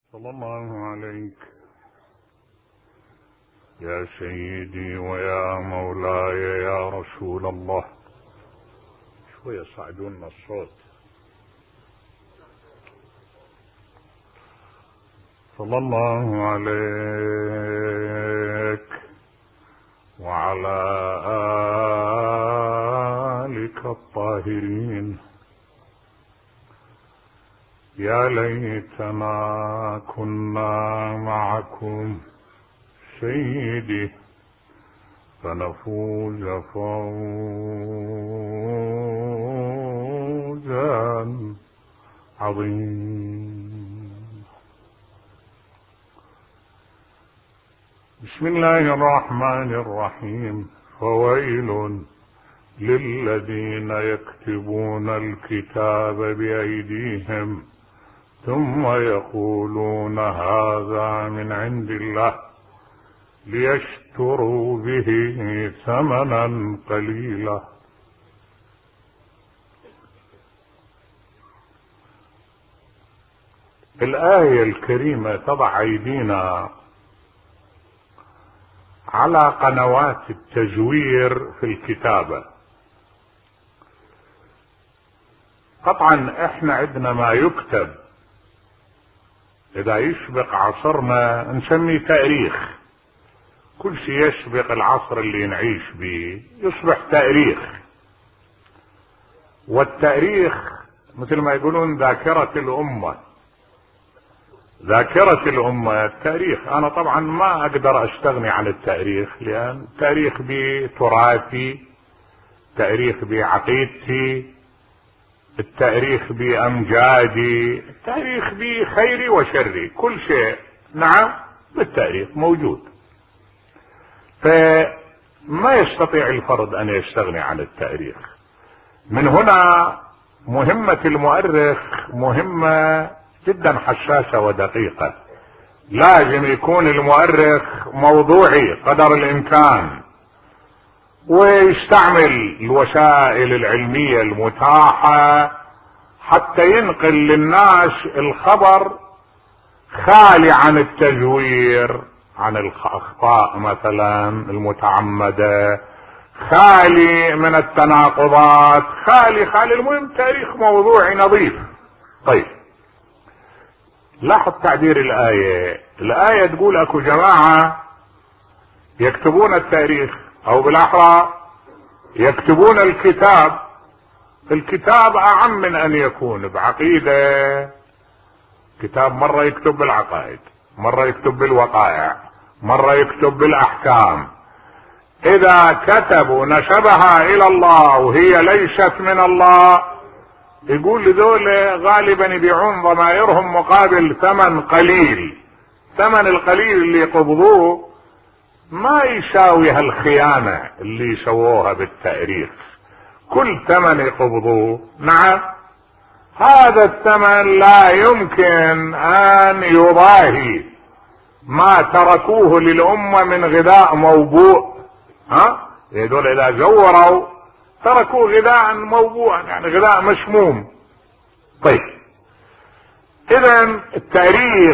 صلى الله عليك يا سيدي ويا مولاي يا رسول الله. شوية صعدونا الصوت. صلى الله عليك وعلى آلك الطاهرين. يا ليتنا كنا معكم سيدي فنفوز فوزا عظيما. بسم الله الرحمن الرحيم. فويل للذين يكتبون الكتاب بأيديهم ثم يقولون هذا من عند الله ليشتروا به ثمنا قليلا. الآية الكريمة تضع أيدينا على قنوات التزوير في الكتابة. قطعا احنا عندنا ما يكتب اذا يسبق عصرنا نسميه تاريخ. كل شيء يسبق العصر اللي نعيش به يصبح تاريخ. والتاريخ مثل ما يقولون ذاكرة الأمة. ذاكرة الأمة التاريخ. أنا طبعا ما أقدر أستغني عن التاريخ، لأن التاريخ بتراثي، التاريخ بعقيدتي، التاريخ بأمجادي، التاريخ بخيري وشري، كل شيء نعم بالتاريخ موجود. فما يستطيع الفرد أن يستغني عن التاريخ. من هنا مهمة المؤرخ مهمة جدا حساسة ودقيقة. لازم يكون المؤرخ موضوعي قدر الإمكان، ويستعمل الوسائل العلمية المتاحة حتى ينقل للناس الخبر خالي عن التزوير، عن الأخطاء مثلا المتعمدة، خالي من التناقضات، خالي المهم تاريخ موضوعي نظيف. طيب لاحظ تعبير الآية تقول اكو جماعة يكتبون التاريخ، او بالاحرى يكتبون الكتاب. الكتاب اعم من ان يكون بعقيدة. كتاب مرة يكتب بالعقائد، مرة يكتب بالوقائع، مرة يكتب بالاحكام. اذا كتبوا نسبها الى الله وهي ليست من الله، يقول لذول غالبا يبيعون ضمائرهم مقابل ثمن قليل. ثمن القليل اللي يقبضوه ما يساوي هالخيانة اللي سووها بالتاريخ. كل ثمن يقبضوه نعم هذا الثمن لا يمكن ان يضاهي ما تركوه للأمة من غذاء موبوء. يدول اذا زوروا تركوا غذاء موبوءا، يعني غذاء مسموم. طيب اذا التاريخ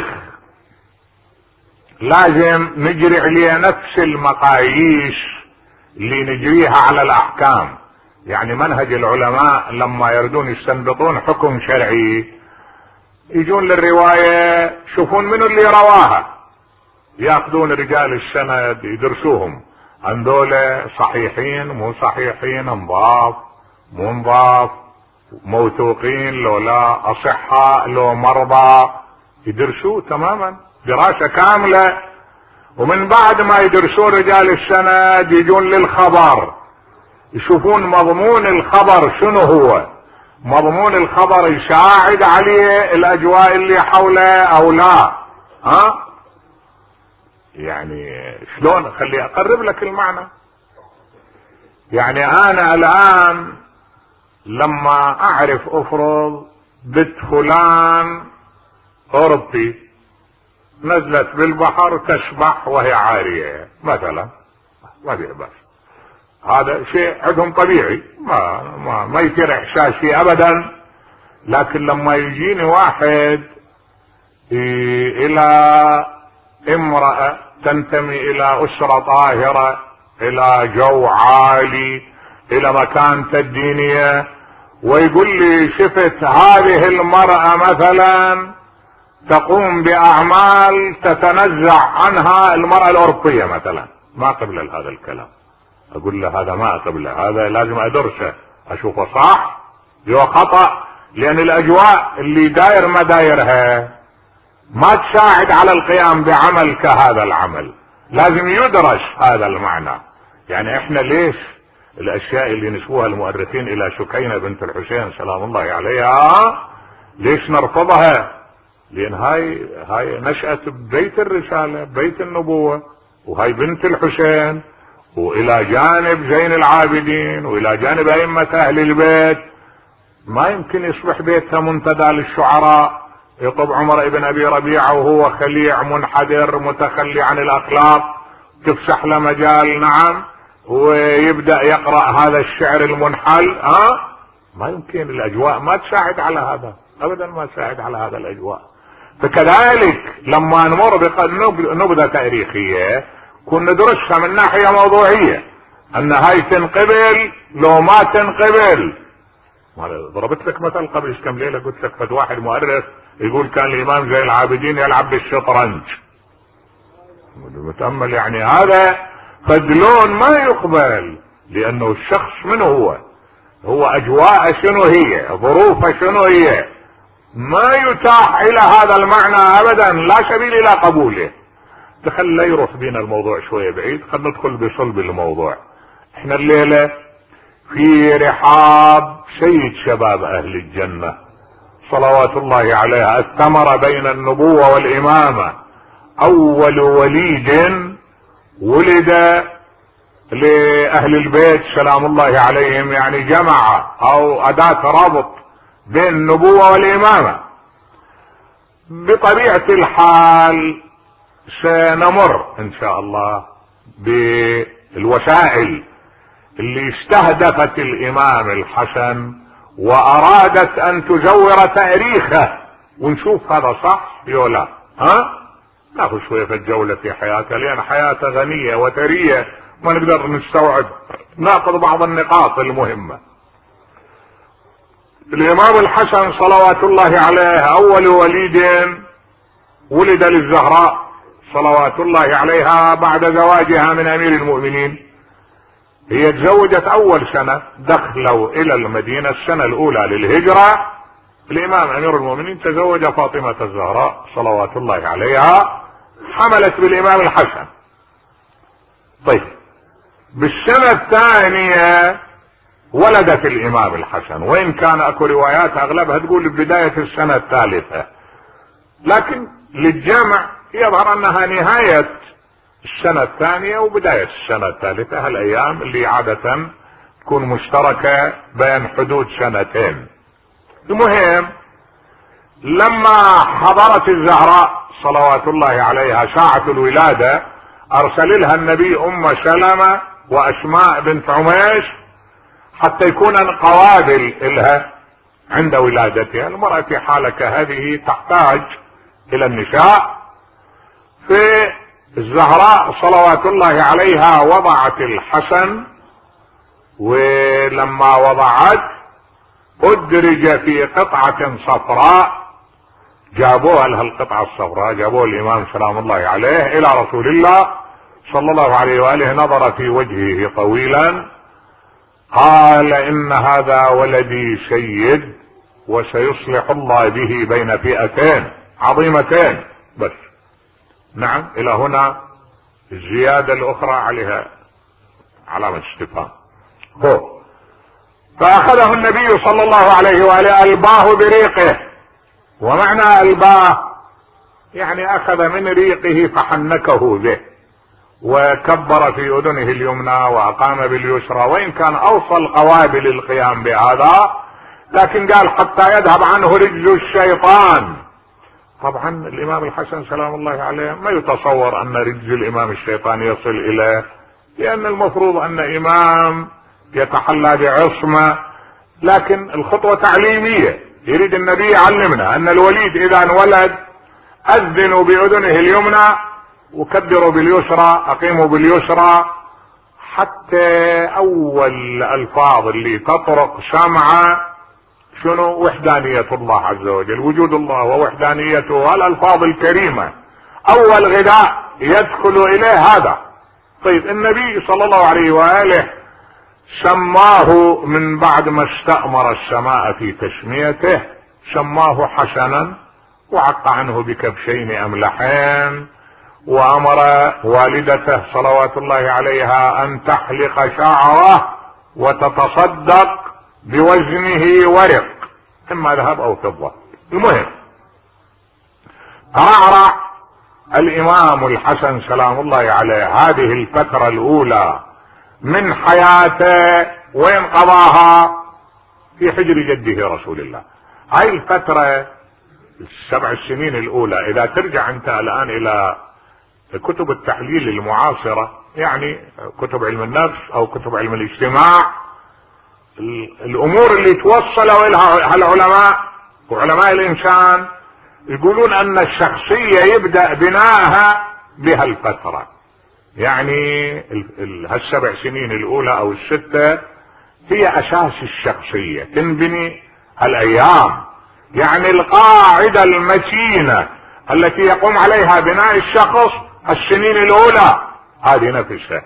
لازم نجري عليه نفس المقاييس اللي نجريها على الاحكام. يعني منهج العلماء لما يردون يستنبطون حكم شرعي يجون للرواية يشوفون منو اللي رواها، ياخذون رجال السند يدرسوهم، هذول صحيحين مو صحيحين، انضاف مو انضاف، موثوقين لو لا، اصحاء لو مرضى، يدرسوه تماما دراسة كاملة. ومن بعد ما يدرسون رجال السند يجون للخبر يشوفون مضمون الخبر شنو هو، مضمون الخبر يساعد عليه الاجواء اللي حوله او لا. يعني شلون خلي اقرب لك المعنى. يعني انا الان لما اعرف افرض بنت فلان اوروبي نزلت بالبحر تسبح وهي عارية مثلا، ما في بس، هذا شيء عندهم طبيعي ما يصير احساس فيه ابدا. لكن لما يجيني واحد الى امرأة تنتمي الى اسرة طاهرة، الى جو عالي، الى مكانة الدينية، ويقول لي شفت هذه المرأة مثلا تقوم باعمال تتنزع عنها المرأة الاوروبية مثلا، ما قبل هذا الكلام. اقول له هذا ما قبل، هذا لازم ادرسه اشوفه صح يو خطأ، لان الاجواء اللي داير ما دايرها ما تساعد على القيام بعمل كهذا العمل، لازم يدرس هذا المعنى. يعني احنا ليش الاشياء اللي نسبوها المؤرخين الى شكينة بنت الحسين سلام الله عليها ليش نرفضها؟ لان هاي نشأت ببيت الرسالة، بيت النبوة، وهاي بنت الحسين، والى جانب زين العابدين، والى جانب ائمة اهل البيت. ما يمكن يصبح بيتها منتدى للشعراء، يطب عمر ابن ابي ربيعة وهو خليع منحدر متخلي عن الاخلاق، تفسح له مجال نعم ويبدأ يقرأ هذا الشعر المنحل. ما يمكن، الاجواء ما تساعد على هذا ابدا، ما تساعد على هذا الاجواء. فكذلك لما نمر بنبذة تاريخية كنا ندرسها من ناحية موضوعية، ان هاي تنقبل لو ما تنقبل. ضربت لك مثل قبل كم ليلة، قلت لك فد واحد مؤرخ يقول كان الامام زين العابدين يلعب بالشطرنج. متأمل يعني هذا فدلون ما يقبل، لانه الشخص من هو اجواء شنو هي، ظروفه شنو هي، ما يتاح الى هذا المعنى ابدا، لا سبيل الى قبوله. تخلى يروح بينا الموضوع شوية بعيد، خلنا ندخل بصلب الموضوع. احنا الليلة في رحاب سيد شباب اهل الجنة صلوات الله عليها، الثمرة بين النبوة والامامة، اول وليد ولد لاهل البيت سلام الله عليهم، يعني جمع او اداة ربط بين النبوة والامامة. بطبيعة الحال سنمر ان شاء الله بالوسائل اللي استهدفت الامام الحسن وارادت ان تزور تاريخه، ونشوف هذا صح ولا ناخذ شوية في الجولة في حياته، لان حياته غنية وثرية ما نقدر نستوعب، ناخذ بعض النقاط المهمة. الامام الحسن صلوات الله عليه اول وليد ولد للزهراء صلوات الله عليها بعد زواجها من امير المؤمنين. هي تزوجت اول سنة، دخلوا الى المدينة السنة الاولى للهجرة، الامام امير المؤمنين تزوج فاطمة الزهراء صلوات الله عليها، حملت بالامام الحسن. طيب بالسنة الثانية ولدت الامام الحسن، وان كان اكو روايات اغلبها تقول بداية السنة الثالثة، لكن للجمع يظهر انها نهاية السنة الثانية وبداية السنة الثالثة، هالايام اللي عادة تكون مشتركة بين حدود سنتين. المهم لما حضرت الزهراء صلوات الله عليها ساعة الولادة، ارسل لها النبي ام سلمة واسماء بنت عميش حتى يكون قوابل لها عند ولادتها. المرأة في حالة كهذه تحتاج الى النساء. في الزهراء صلوات الله عليها وضعت الحسن، ولما وضعت ادرج في قطعة صفراء، جابوها لها القطعة الصفراء، جابوه الامام سلام الله عليه الى رسول الله صلى الله عليه وآله، نظر في وجهه طويلا، قال ان هذا ولدي سيد وسيصلح الله به بين فئتين عظيمتين. بس نعم، الى هنا الزيادة الاخرى عليها علامة استفهام. فاخذه النبي صلى الله عليه وآله الباه بريقه، ومعنى الباه يعني اخذ من ريقه فحنكه به، وكبر في اذنه اليمنى واقام باليسرى، وان كان اوصى القوابل القيام بهذا، لكن قال حتى يذهب عنه رجز الشيطان. طبعا الامام الحسن سلام الله عليه ما يتصور ان رجز الامام الشيطان يصل اليه، لان المفروض ان امام يتحلى بعصمة، لكن الخطوة تعليمية. يريد النبي يعلمنا ان الوليد اذا انولد اذنوا باذنه اليمنى وكبروا باليسرى، اقيموا باليسرى، حتى اول الفاظ اللي تطرق سمع شنو؟ وحدانية الله عز وجل، وجود الله ووحدانيته، الالفاظ الكريمة اول غذاء يدخل اليه هذا. طيب النبي صلى الله عليه وآله سماه من بعد ما استأمر السماء في تسميته، سماه حسنا وعق عنه بكبشين املحين، وامر والدته صلوات الله عليها ان تحلق شعره وتتصدق بوزنه ورق، اما ذهب او فضة. المهم ترعرع الامام الحسن سلام الله عليه هذه الفترة الاولى من حياته، وين قضاها؟ في حجر جده رسول الله. هاي الفترة ال7 سنين الاولى، اذا ترجع انت الان الى كتب التحليل المعاصرة، يعني كتب علم النفس او كتب علم الاجتماع، الامور اللي توصلوا الها العلماء وعلماء الانسان يقولون ان الشخصية يبدأ بناءها بهالفترة. يعني ال7 سنين الاولى او ال6 هي اساس الشخصية، تنبني الايام، يعني القاعدة المتينة التي يقوم عليها بناء الشخص السنين الاولى، هذه نفسها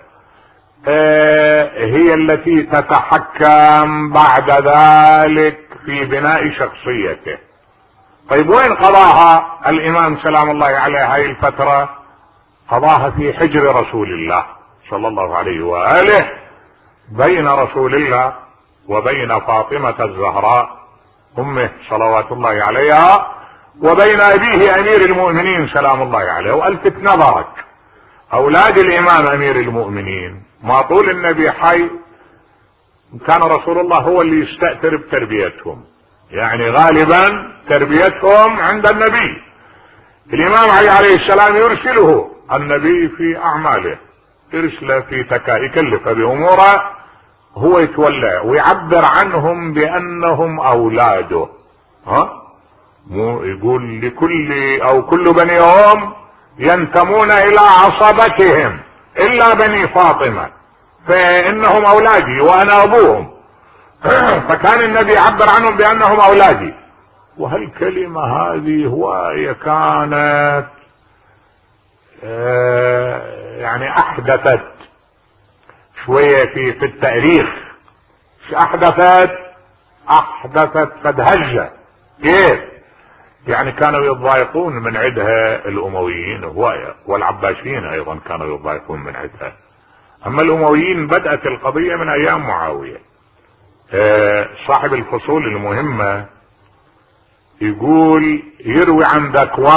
هي التي تتحكم بعد ذلك في بناء شخصيته. طيب وين قضاها الامام سلام الله عليه هاي الفترة؟ قضاها في حجر رسول الله صلى الله عليه وآله، بين رسول الله وبين فاطمة الزهراء امه صلوات الله عليها، وبين ابيه امير المؤمنين سلام الله عليه. والفت نظرك اولاد الامام امير المؤمنين ما طول النبي حي كان رسول الله هو اللي يستأثر بتربيتهم، يعني غالبا تربيتهم عند النبي. الامام علي عليه السلام يرسله النبي في اعماله، يرسله في يكلف باموره، هو يتولى ويعبر عنهم بانهم اولاده. مو يقول لكل او كل بني ام ينتمون الى عصبتهم الا بني فاطمة فانهم اولادي وانا ابوهم. فكان النبي يعبر عنهم بانهم اولادي. وهالكلمة هذه هواية كانت يعني احدثت شوية في التاريخ، احدثت فدهجة. كيف؟ يعني كانوا يتضايقون من عدها الامويين هواية، والعباسيين ايضا كانوا يتضايقون من عدها. اما الامويين بدأت القضية من ايام معاوية. صاحب الفصول المهمة يقول يروي عن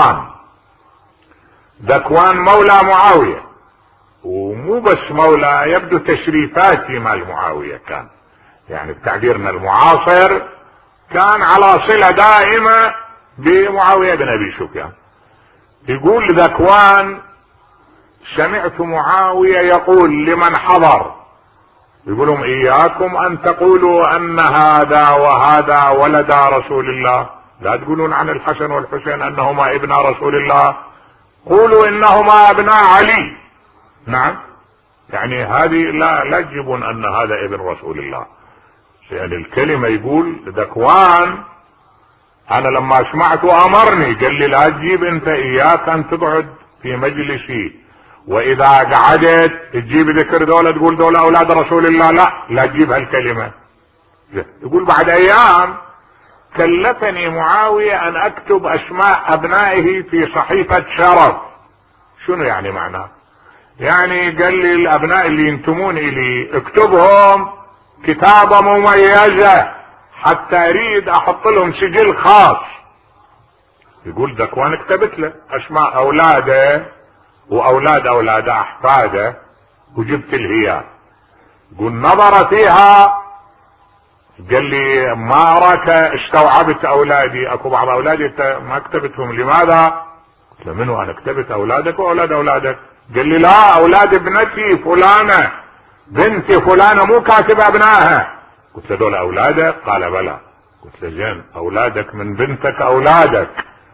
ذكوان مولى معاوية، ومو بس مولى، يبدو تشريفاتي مال معاوية كان، يعني بتعبيرنا المعاصر كان على صلة دائمة بمعاوية بن ابي سفيان. يقول ذكوان سمعت معاوية يقول لمن حضر، يقولون اياكم ان تقولوا ان هذا وهذا ولدا رسول الله، لا تقولون عن الحسن والحسين انهما ابنا رسول الله، قولوا انهما ابناء علي. نعم، يعني هذه لا تجيبون ان هذا ابن رسول الله. يعني الكلمة يقول ذكوان انا لما سمعته امرني، قال لي لا تجيب انت، اياك ان تقعد في مجلسي واذا قعدت تجيب ذكر دولة تقول دولة اولاد رسول الله، لا تجيب هالكلمة. يقول بعد ايام كلفني معاوية ان اكتب اسماء ابنائه في صحيفة شرف. شنو يعني معناه؟ يعني قال لي الابناء اللي ينتمون الي اكتبهم كتابة مميزة حتى اريد احط لهم سجل خاص. يقول ذكوان كتبت له اسماء اولاده واولاد اولاده احفاده وجبت الهيام. يقول نظر فيها قال لي ما اراك استوعبت اولادي، اكو بعض اولادي ما كتبتهم، لماذا؟ قلت له منو انا كتبت اولادك واولاد اولادك؟ قال لي لا، اولاد ابنتي فلانة بنتي فلانة مو كاتب ابنائها. قلت له دول اولادك؟ قال بلى. قلت له زين اولادك من بنتك اولادك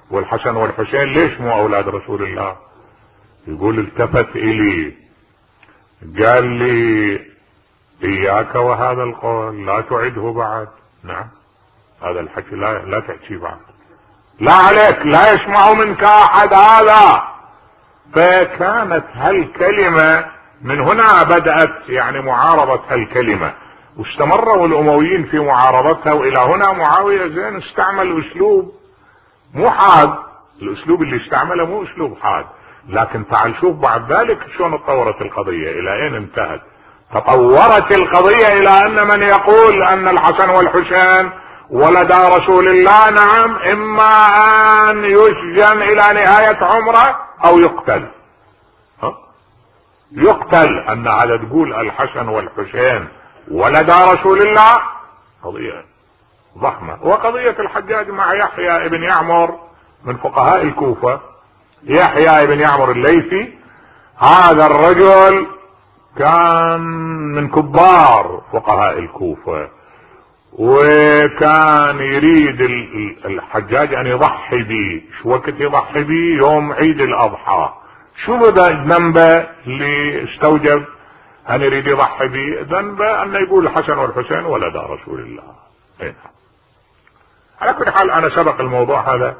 والحسن والحسين ليش مو اولاد رسول الله؟ يقول التفت الي قال لي اياك وهذا القول لا تعده بعد. نعم هذا الحكي لا تحكي بعد، لا عليك، لا يسمع منك احد هذا. فكانت هالكلمة من هنا بدأت يعني معارضة هالكلمة، واستمروا الامويين في معارضتها، والى هنا معاوية زين استعمل اسلوب مو حاد. الاسلوب اللي استعمله مو اسلوب حاد، لكن تعال شوف بعد ذلك شلون تطورت القضية، الى اين انتهت. تطورت القضية الى ان من يقول ان الحسن والحسين ولدا رسول الله نعم اما ان يسجن الى نهاية عمره او يقتل. يقتل. ان هذا تقول الحسن والحسين ولدا رسول الله قضية ضخمة. وقضية الحجاج مع يحيى ابن يعمر من فقهاء الكوفة، يحيى ابن يعمر الليثي، هذا الرجل كان من كبار فقهاء الكوفة، وكان يريد الحجاج ان يضحي به. شو وقت يضحي به؟ يوم عيد الاضحى. شو ذنبه اللي استوجب ان يريد يضحي به؟ ذنبه ان يقول الحسن والحسين ولدا رسول الله. على كل حال انا سبق الموضوع هذا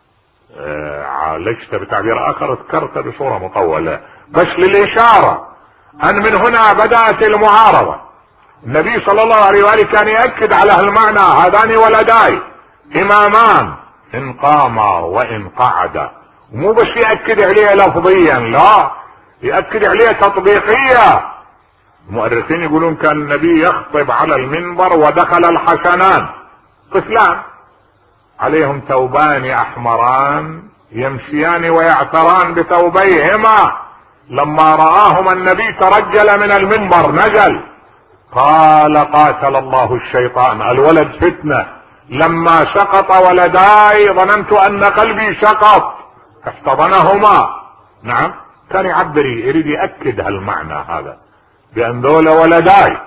عالجته بتعبير اخر، ذكرته بصورة مطولة بس للاشارة ان من هنا بدأت المعارضة. النبي صلى الله عليه وآله كان يأكد على هالمعنى، هذان ولداي امامان ان قاما وان قعدا. ومو بس يأكد عليه لفظيا، لا يأكد عليه تطبيقيا. المؤرخين يقولون كان النبي يخطب على المنبر ودخل الحسنان طفلان عليهم ثوبان احمران يمشيان ويعثران بثوبيهما، لما رآهما النبي ترجل من المنبر نزل قال قاتل الله الشيطان، الولد فتنة، لما سقط ولداي ظننت ان قلبي سقط، احتضنهما. نعم كان يعبر يريد يأكد هالمعنى هذا بان ذولا ولداي.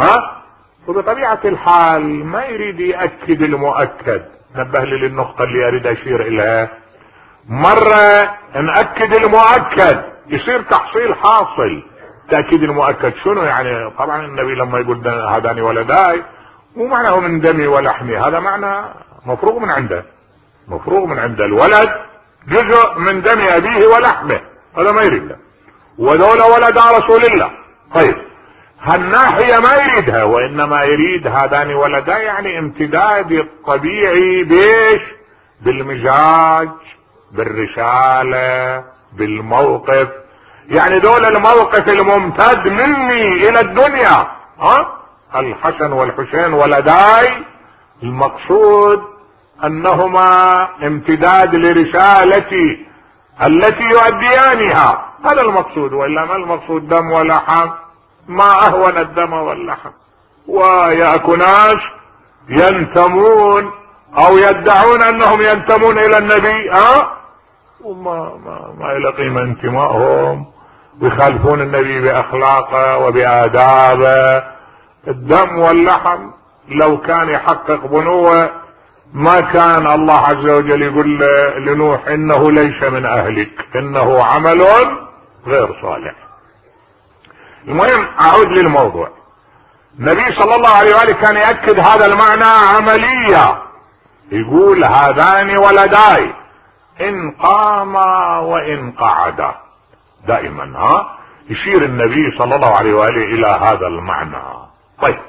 وبطبيعة الحال ما يريد يأكد المؤكد. نبه لي للنقطة اللي اريد اشير اليها. مرة نأكد المؤكد يصير تحصيل حاصل. تأكيد المؤكد شنو يعني؟ طبعا النبي لما يقول هذان ولداي مو معناه من دمي ولحمي، هذا معنى مفروغ من عنده، مفروغ من عنده. الولد جزء من دم ابيه ولحمه، هذا ما يريده. وذولا ولدا رسول الله. طيب هالناحية ما يريدها، وانما يريد هذان ولدا يعني امتداد الطبيعي بيش؟ بالمزاج، بالرسالة، بالموقف. يعني دول الموقف الممتد مني الى الدنيا. الحسن والحسين ولداي، المقصود انهما امتداد لرسالتي التي يؤديانها، هذا المقصود. والا ما المقصود دم ولحم؟ ما اهون الدم واللحم. ويأكناش ينتمون او يدعون انهم ينتمون الى النبي وما إلى قيمة انتمائهم، ويخالفون النبي باخلاقه وبآدابه. الدم واللحم لو كان يحقق بنوة ما كان الله عز وجل يقول لنوح انه ليس من اهلك انه عمل غير صالح. المهم اعود للموضوع. النبي صلى الله عليه وآله كان يأكد هذا المعنى عمليا، يقول هذان ولداي ان قاما وان قعدا. دائما يشير النبي صلى الله عليه وآله الى هذا المعنى. طيب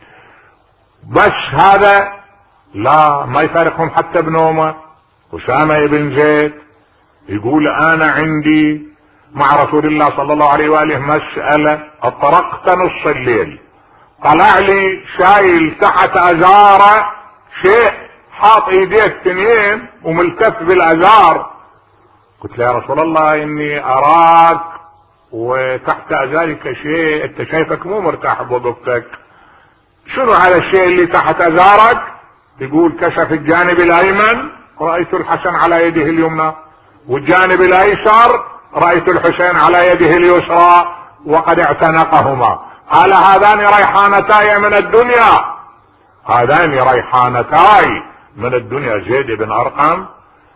بس هذا لا ما يفارقهم حتى بنومه. أسامة بن زيد يقول انا عندي مع رسول الله صلى الله عليه وآله مسألة، اطرقت نص الليل طلع لي شايل تحت ازاره شيء، حاط ايديه التنين وملتف بالازار. قلت له يا رسول الله اني اراك وتحت ازارك شيء، انت شايفك مو مرتاح بوقفتك، شنو هذا الشيء اللي تحت ازارك؟ يقول كشف الجانب الايمن رأيت الحسن على يده اليمنى، والجانب الايسر رأيت الحسين على يده اليسرى وقد اعتنقهما. قال هذان ريحانتاي من الدنيا، هذان ريحانتاي من الدنيا. زيد بن ارقم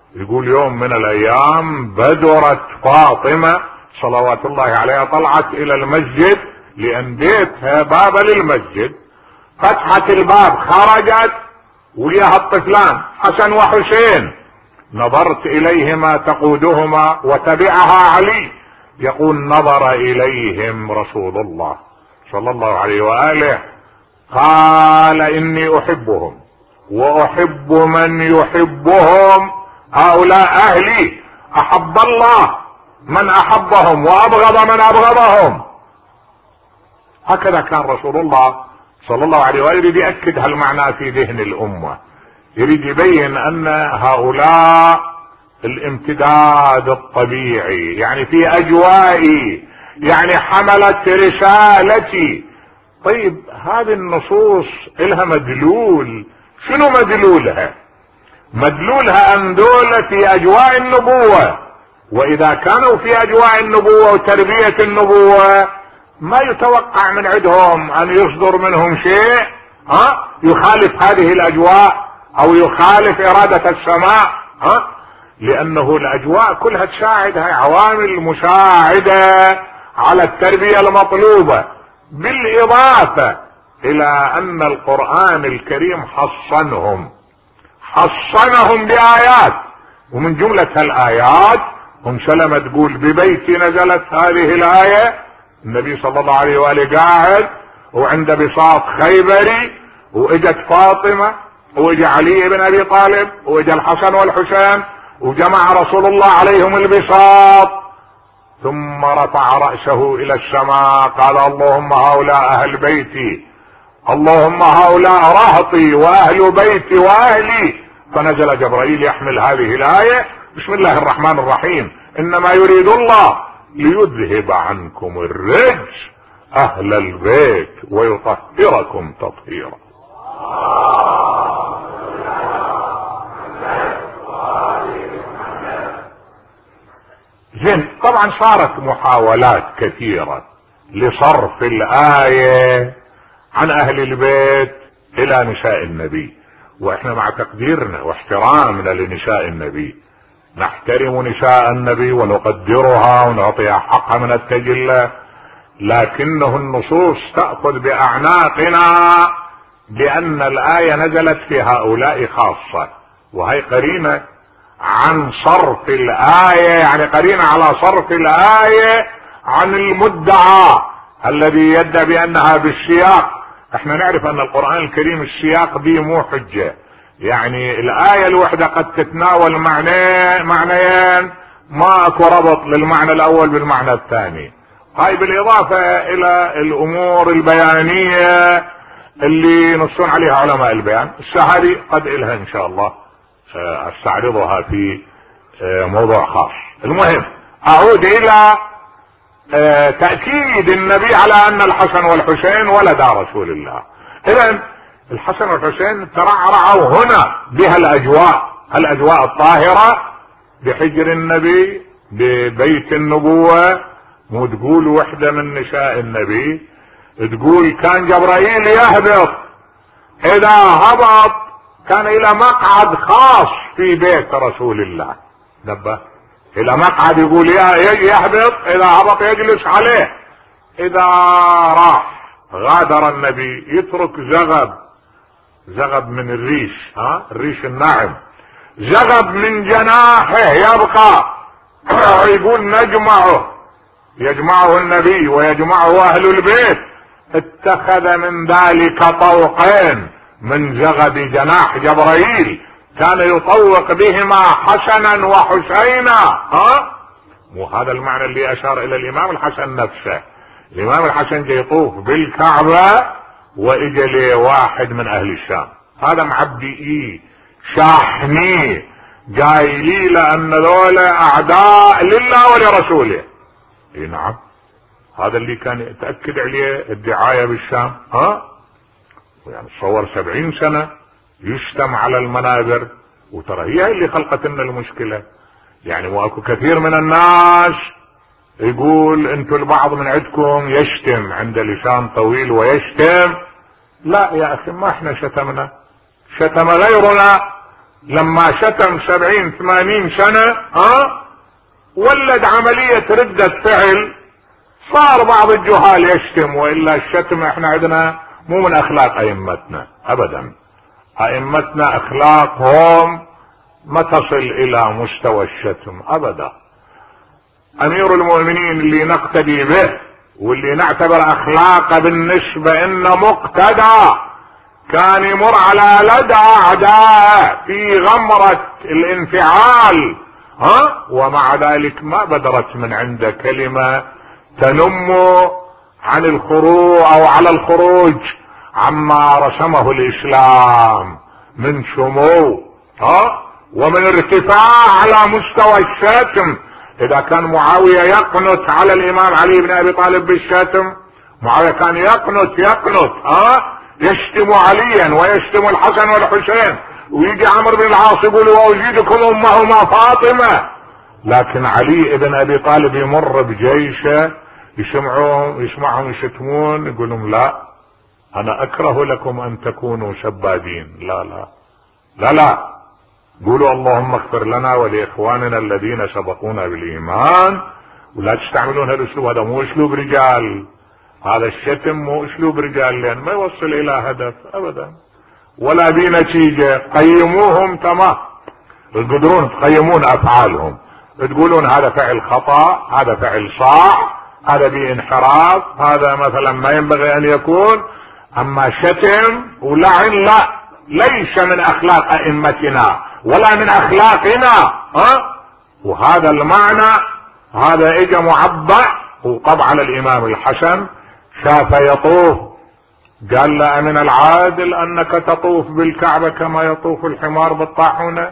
يقول يوم من الايام بدرت فاطمة صلوات الله عليها، طلعت الى المسجد لان بيتها باب للمسجد، فتحت الباب خرجت وياها الطفلان حسن وحسين، نظرت اليهما تقودهما وتبعها علي، يقول نظر اليهم رسول الله صلى الله عليه وآله قال اني احبهم واحب من يحبهم، هؤلاء اهلي، احب الله من احبهم وابغض من ابغضهم. هكذا كان رسول الله صلى الله عليه وآله يريد يأكد هالمعنى في ذهن الامة، يريد يبين ان هؤلاء الامتداد الطبيعي، يعني في اجوائي، يعني حملت رسالتي. طيب هذه النصوص لها مدلول، شنو مدلولها؟ مدلولها ان دول في اجواء النبوة، واذا كانوا في اجواء النبوة وتربية النبوة ما يتوقع من عندهم ان يصدر منهم شيء يخالف هذه الاجواء او يخالف ارادة السماء، لانه الاجواء كلها تساعد، هاي عوامل مساعدة على التربية المطلوبة، بالاضافة الى ان القرآن الكريم حصنهم بآيات، ومن جملة الآيات ام سلمة تقول ببيتي نزلت هذه الآية، النبي صلى الله عليه وآله قاعد وعند بساط خيبري، واجت فاطمة واجى علي بن ابي طالب واجى الحسن والحسين، وجمع رسول الله عليهم البساط، ثم رفع رأسه الى السماء قال اللهم هؤلاء اهل بيتي، اللهم هؤلاء رهطي واهل بيتي واهلي، فنزل جبرائيل يحمل هذه الآية، بسم الله الرحمن الرحيم، انما يريد الله ليذهب عنكم الرجس اهل البيت ويطهركم تطهيرا. زين، طبعا صارت محاولات كثيرة لصرف الآية عن اهل البيت الى نساء النبي، واحنا مع تقديرنا واحترامنا لنساء النبي نحترم نساء النبي ونقدرها ونعطيها حقها من التجلة، لكنه النصوص تأخذ بأعناقنا بأن الآية نزلت في هؤلاء خاصة، وهي قرينة عن صرف الآية، يعني قرينة على صرف الآية عن المدعى الذي يدعي بأنها بالسياق. احنا نعرف ان القرآن الكريم السياق به مو حجة، يعني الآية الوحدة قد تتناول معنيين، ما اكو ربط للمعنى الاول بالمعنى الثاني. هاي بالاضافة الى الامور البيانية اللي ينصون عليها علماء البيان، السهري قد الها ان شاء الله استعرضها في موضوع خاص. المهم اعود الى تأكيد النبي على ان الحسن والحسين ولدا رسول الله. اذا الحسن والحسين ترعرعوا هنا بها الاجواء الطاهرة بحجر النبي ببيت النبوة. مو تقول وحدة من نساء النبي تقول كان جبرائيل يهبط، اذا هبط كان الى مقعد خاص في بيت رسول الله، نبه الى مقعد يقول يهبط، اذا هبط يجلس عليه، اذا راح غادر النبي يترك زغب من الريش، الريش الناعم، زغب من جناحه يبقى يقول يجمعه النبي ويجمعه اهل البيت، اتخذ من ذلك طوقين من زغب جناح جبرائيل كان يطوق بهما حسنا وحسينا. مو هذا المعنى اللي اشار الى الامام الحسن نفسه؟ الامام الحسن جاي يطوف بالكعبة واجا لي واحد من اهل الشام، هذا معبي شاحني قايلي لان ذولا اعداء لله ولرسوله. اي نعم، هذا اللي كان يتأكد عليه الدعاية بالشام. يعني تصور 70 سنة يشتم على المنابر، وترى هي اللي خلقت لنا المشكلة. يعني واكو كثير من الناس يقول انتوا البعض من عندكم يشتم، عنده لسان طويل ويشتم. لا يا اخي، ما احنا شتمنا، شتم غيرنا، لما شتم 70-80 سنة ولد عملية ردة فعل، صار بعض الجهال يشتم. وإلا الشتم احنا عندنا مو من اخلاق ائمتنا ابدا. ائمتنا اخلاقهم ما تصل الى مستوى الشتم ابدا. امير المؤمنين اللي نقتدي به واللي نعتبر اخلاقه بالنسبة انه مقتدى، كان يمر على لدى اعداء في غمرة الانفعال ومع ذلك ما بدرت من عنده كلمة تنم عن الخروج او على الخروج عما رسمه الاسلام من سمو ومن ارتفاع على مستوى الشتم. اذا كان معاوية يقنت على الامام علي بن ابي طالب بالشتم، معاوية كان يقنت يشتم عليا ويشتم الحسن والحسين، ويجي عمرو بن العاص يقول واوجدكم امهما فاطمة. لكن علي بن ابي طالب يمر بجيشه يسمعهم يشتمون، يقول لهم لا انا اكره لكم ان تكونوا سبادين، لا لا لا لا، قولوا اللهم اغفر لنا ولاخواننا الذين سبقونا بالايمان، ولا تستعملون هالاسلوب، هذا مو اسلوب رجال، هذا الشتم مو اسلوب رجال، لان ما يوصل الى هدف ابدا ولا بنتيجة. قيموهم تمام، تقدرون تقيمون افعالهم، تقولون هذا فعل خطأ، هذا فعل صح، هذا بانحراف، هذا مثلا ما ينبغي ان يكون. اما شتم ولعن لا، ليس من اخلاق ائمتنا ولا من اخلاقنا. وهذا المعنى هذا اجى معبأ. وطبعا الامام الحسن شاف يطوف، قال له من العادل انك تطوف بالكعبة كما يطوف الحمار بالطاحونة.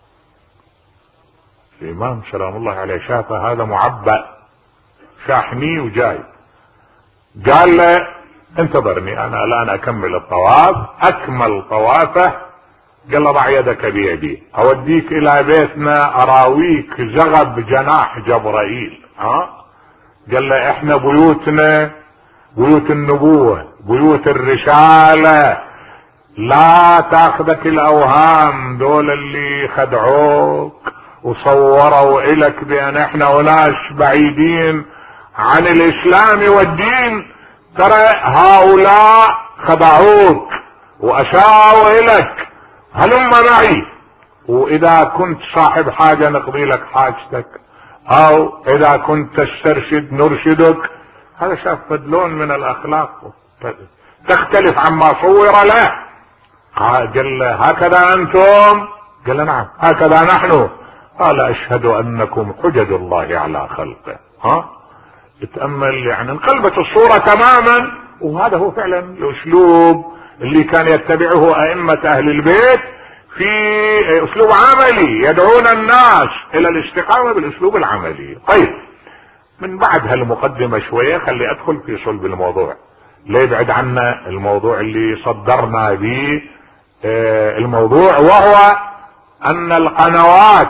الامام سلام الله عليه شاف هذا معبأ شاحني وجاي، قال له انتظرني انا الان اكمل الطواف. اكمل طوافه، قال له ضع يدك بيدي اوديك الى بيتنا اراويك زغب جناح جبرائيل. قال له احنا بيوتنا بيوت النبوة، بيوت الرسالة، لا تاخذك الاوهام دول اللي خدعوك وصوروا الك بان احنا ناس بعيدين عن الاسلام والدين. ترى هؤلاء خدعوك واشاروا الك، هلم معي، واذا كنت صاحب حاجة نقضي لك حاجتك، او اذا كنت تسترشد نرشدك. هذا شاف لون من الاخلاق تختلف عما صور له. قال هكذا انتم؟ قال نعم هكذا نحن. قال اشهد انكم حجج الله على خلقه. اتأمل، يعني انقلبت الصورة تماما. وهذا هو فعلا الاسلوب اللي كان يتبعه ائمة اهل البيت، في اسلوب عملي يدعون الناس الى الاستقامة بالاسلوب العملي. طيب، من بعد هالمقدمة شوية خلي ادخل في صلب الموضوع، لا يبعد عنا الموضوع اللي صدرنا به الموضوع، وهو ان القنوات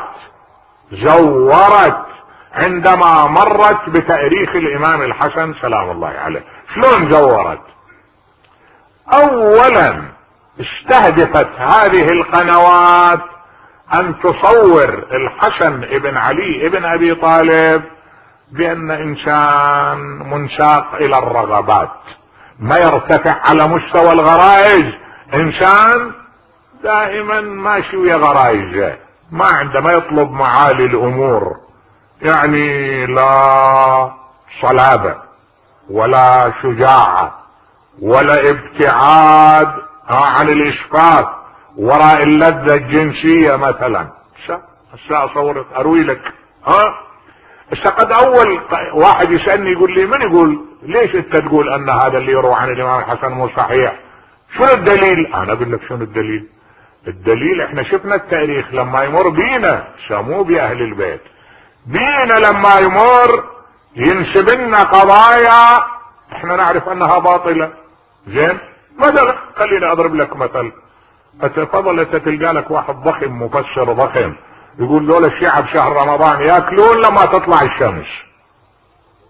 زورت عندما مرت بتاريخ الامام الحسن سلام الله عليه. شلون زورت؟ اولا استهدفت هذه القنوات ان تصور الحسن ابن علي ابن ابي طالب بان انسان منساق الى الرغبات، ما يرتفع على مستوى الغرائز، انسان دائما ماشي ويا غرائزه، ما عنده، ما يطلب معالي الامور، يعني لا صلابة ولا شجاعة ولا ابتعاد عن الاشفاف وراء اللذة الجنسية مثلا. هسه اصورك اروي لك. هسه قد اول واحد يسألني يقول لي، من يقول ليش انت تقول ان هذا اللي يروى عن الامام الحسن مو صحيح؟ شنو الدليل؟ انا اقول لك شنو الدليل. الدليل احنا شفنا التاريخ لما يمر بينا، سموه باهل البيت، بينا لما يمر ينسب لنا قضايا احنا نعرف انها باطلة. زين، مثلا خليني اضرب لك مثل. اتفضل انت تلقى لك واحد ضخم مفسر ضخم يقول دول الشيعة بشهر رمضان ياكلون لما تطلع الشمس.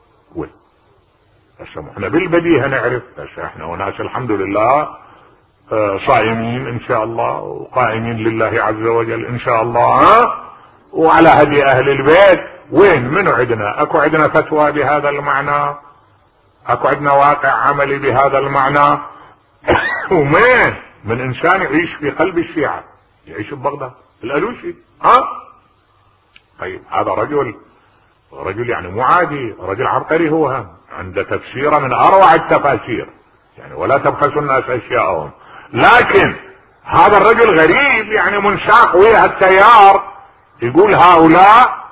هسه احنا بالبديهة نعرف، هسه احنا وناس الحمد لله صائمين ان شاء الله وقائمين لله عز وجل ان شاء الله، وعلى هدي اهل البيت. وين منو عندنا؟ اكو عندنا فتوى بهذا المعنى؟ اكو عندنا واقع عملي بهذا المعنى؟ ومين من انسان يعيش في قلب الشيعة، يعيش ببغداد الالوشي. طيب هذا رجل يعني مو عادي، رجل عبقري، هو عنده تفسير من اروع التفاسير يعني، ولا تبخسوا الناس اشياءهم. لكن هذا الرجل غريب يعني، منساق ويا التيار، يقول هؤلاء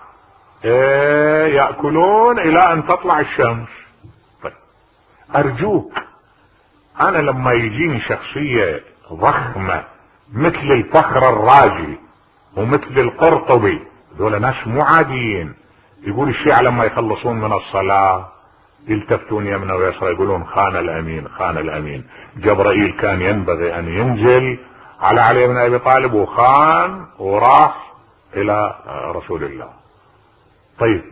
يأكلون الى ان تطلع الشمس. طيب ارجوك، انا لما يجيني شخصية ضخمة مثل الفخر الرازي ومثل القرطبي، دول ناس مو عاديين، يقول الشيعة لما يخلصون من الصلاة يلتفتون يمنا ويسرى يقولون خان الامين خان الامين. جبرائيل كان ينبغي ان ينزل على علي بن ابي طالب وخان وراح الى رسول الله. طيب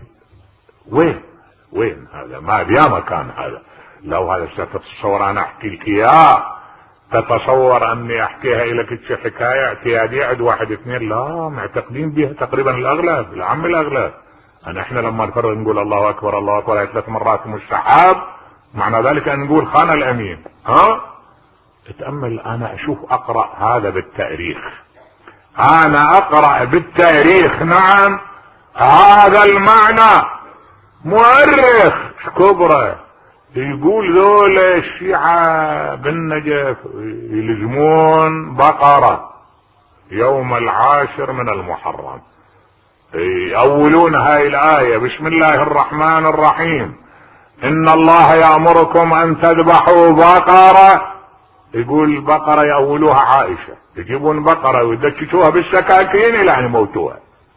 وين هذا؟ ما بيا مكان هذا. لو هذا تتصور انا احكي لك اياه، تتصور اني احكيها لك حكايه اعتياديه عند واحد اثنين؟ لا، معتقدين بها تقريبا الاغلب، العم الاغلب. احنا لما نفرغ نقول الله اكبر الله اكبر 3 مرات مستحب، معنى ذلك ان نقول خان الامين. اتأمل، انا اشوف اقرأ هذا بالتاريخ، انا اقرأ بالتاريخ، نعم، هذا المعنى. مؤرخ كبرى يقول ذول الشيعة بالنجف يلزمون بقرة يوم 10 من المحرم، يأولون هاي الآية بسم الله الرحمن الرحيم إن الله يأمركم أن تذبحوا بقرة. يقول بقرة يأولوها عائشة، يجيبون بقرة ويدششوها بالسكاكين إلى أن يموتوها.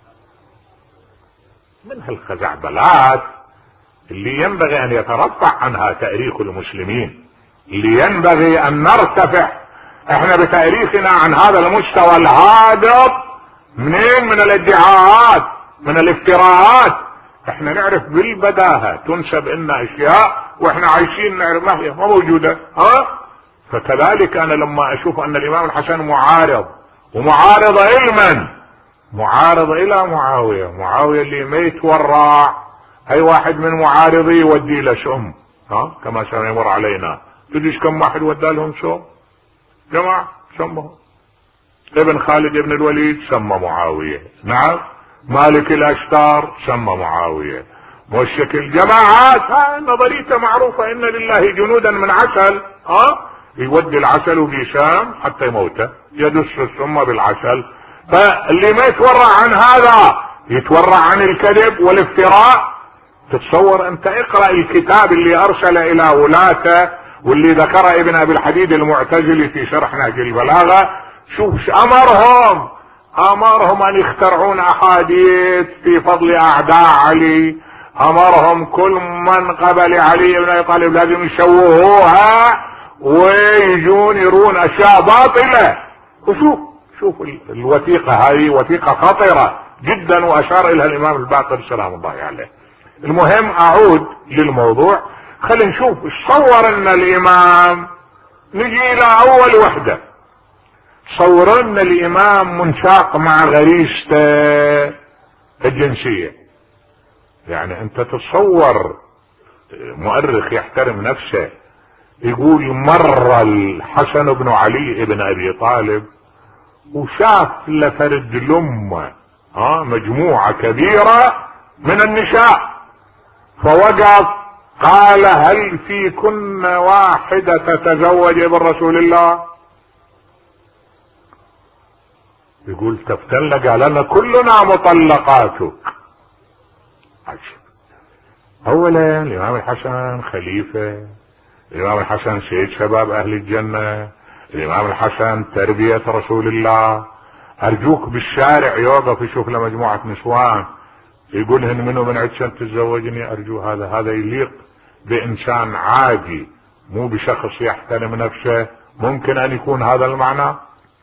من هالخزعبلات اللي ينبغي أن يترفع عنها تاريخ المسلمين، اللي ينبغي أن نرتفع احنا بتاريخنا عن هذا المستوى الهابط. منين؟ من الادعاءات، من الافتراءات. احنا نعرف بالبداهة تنسب لنا اشياء واحنا عايشين نعرف ما هي ما موجودة. فكذلك انا لما اشوف ان الامام الحسن معارض، ومعارض علما، معارض الى معاوية اللي ما يتورع اي واحد من معارضي يودي له شم، كما سيمر علينا. تدريش كم واحد ودى لهم شم؟ جماعة سمهم. ابن خالد ابن الوليد سمى معاوية، نعم. مالك الاشتار سمى معاوية. موشك الجماعات نظريته معروفة، ان لله جنودا من عسل، يودي العسل في شام حتى يموته، يدس السم بالعسل. فاللي ما يتورع عن هذا يتورع عن الكذب والافتراء. تتصور انت، اقرأ الكتاب اللي ارسل الى ولاته واللي ذكر ابن ابي الحديد المعتزلي في شرح نهج البلاغة. شوف امرهم ان يخترعون احاديث في فضل اعداء علي، امرهم كل من قبل علي بن ابي طالب لازم يشوهوها ويجون يرون اشياء باطلة. وشوف الوثيقة هذه وثيقة خطرة جدا، واشار اليها الامام الباقر سلام الله عليه. المهم اعود للموضوع، خلينا نشوف ايش صور لنا الامام. نجي الى اول وحدة، صور لنا الامام منساق مع غريزته الجنسية. يعني انت تتصور مؤرخ يحترم نفسه يقول مر الحسن بن علي بن ابي طالب وشاف لفرد الامة مجموعة كبيرة من النساء، فوقف قال هل فيكن واحدة تتزوج بالرسول الله؟ يقول تفتن، قال لنا كلنا مطلقاتك. عجب. اولا الامام الحسن خليفة، الامام الحسن سيد شباب اهل الجنة، الامام الحسن تربية رسول الله. ارجوك بالشارع يوقف يشوف له مجموعة نسوان يقولهن منو من عدشان تتزوجني؟ ارجو هذا يليق بانسان عادي، مو بشخص يحترم نفسه. ممكن ان يكون هذا المعنى؟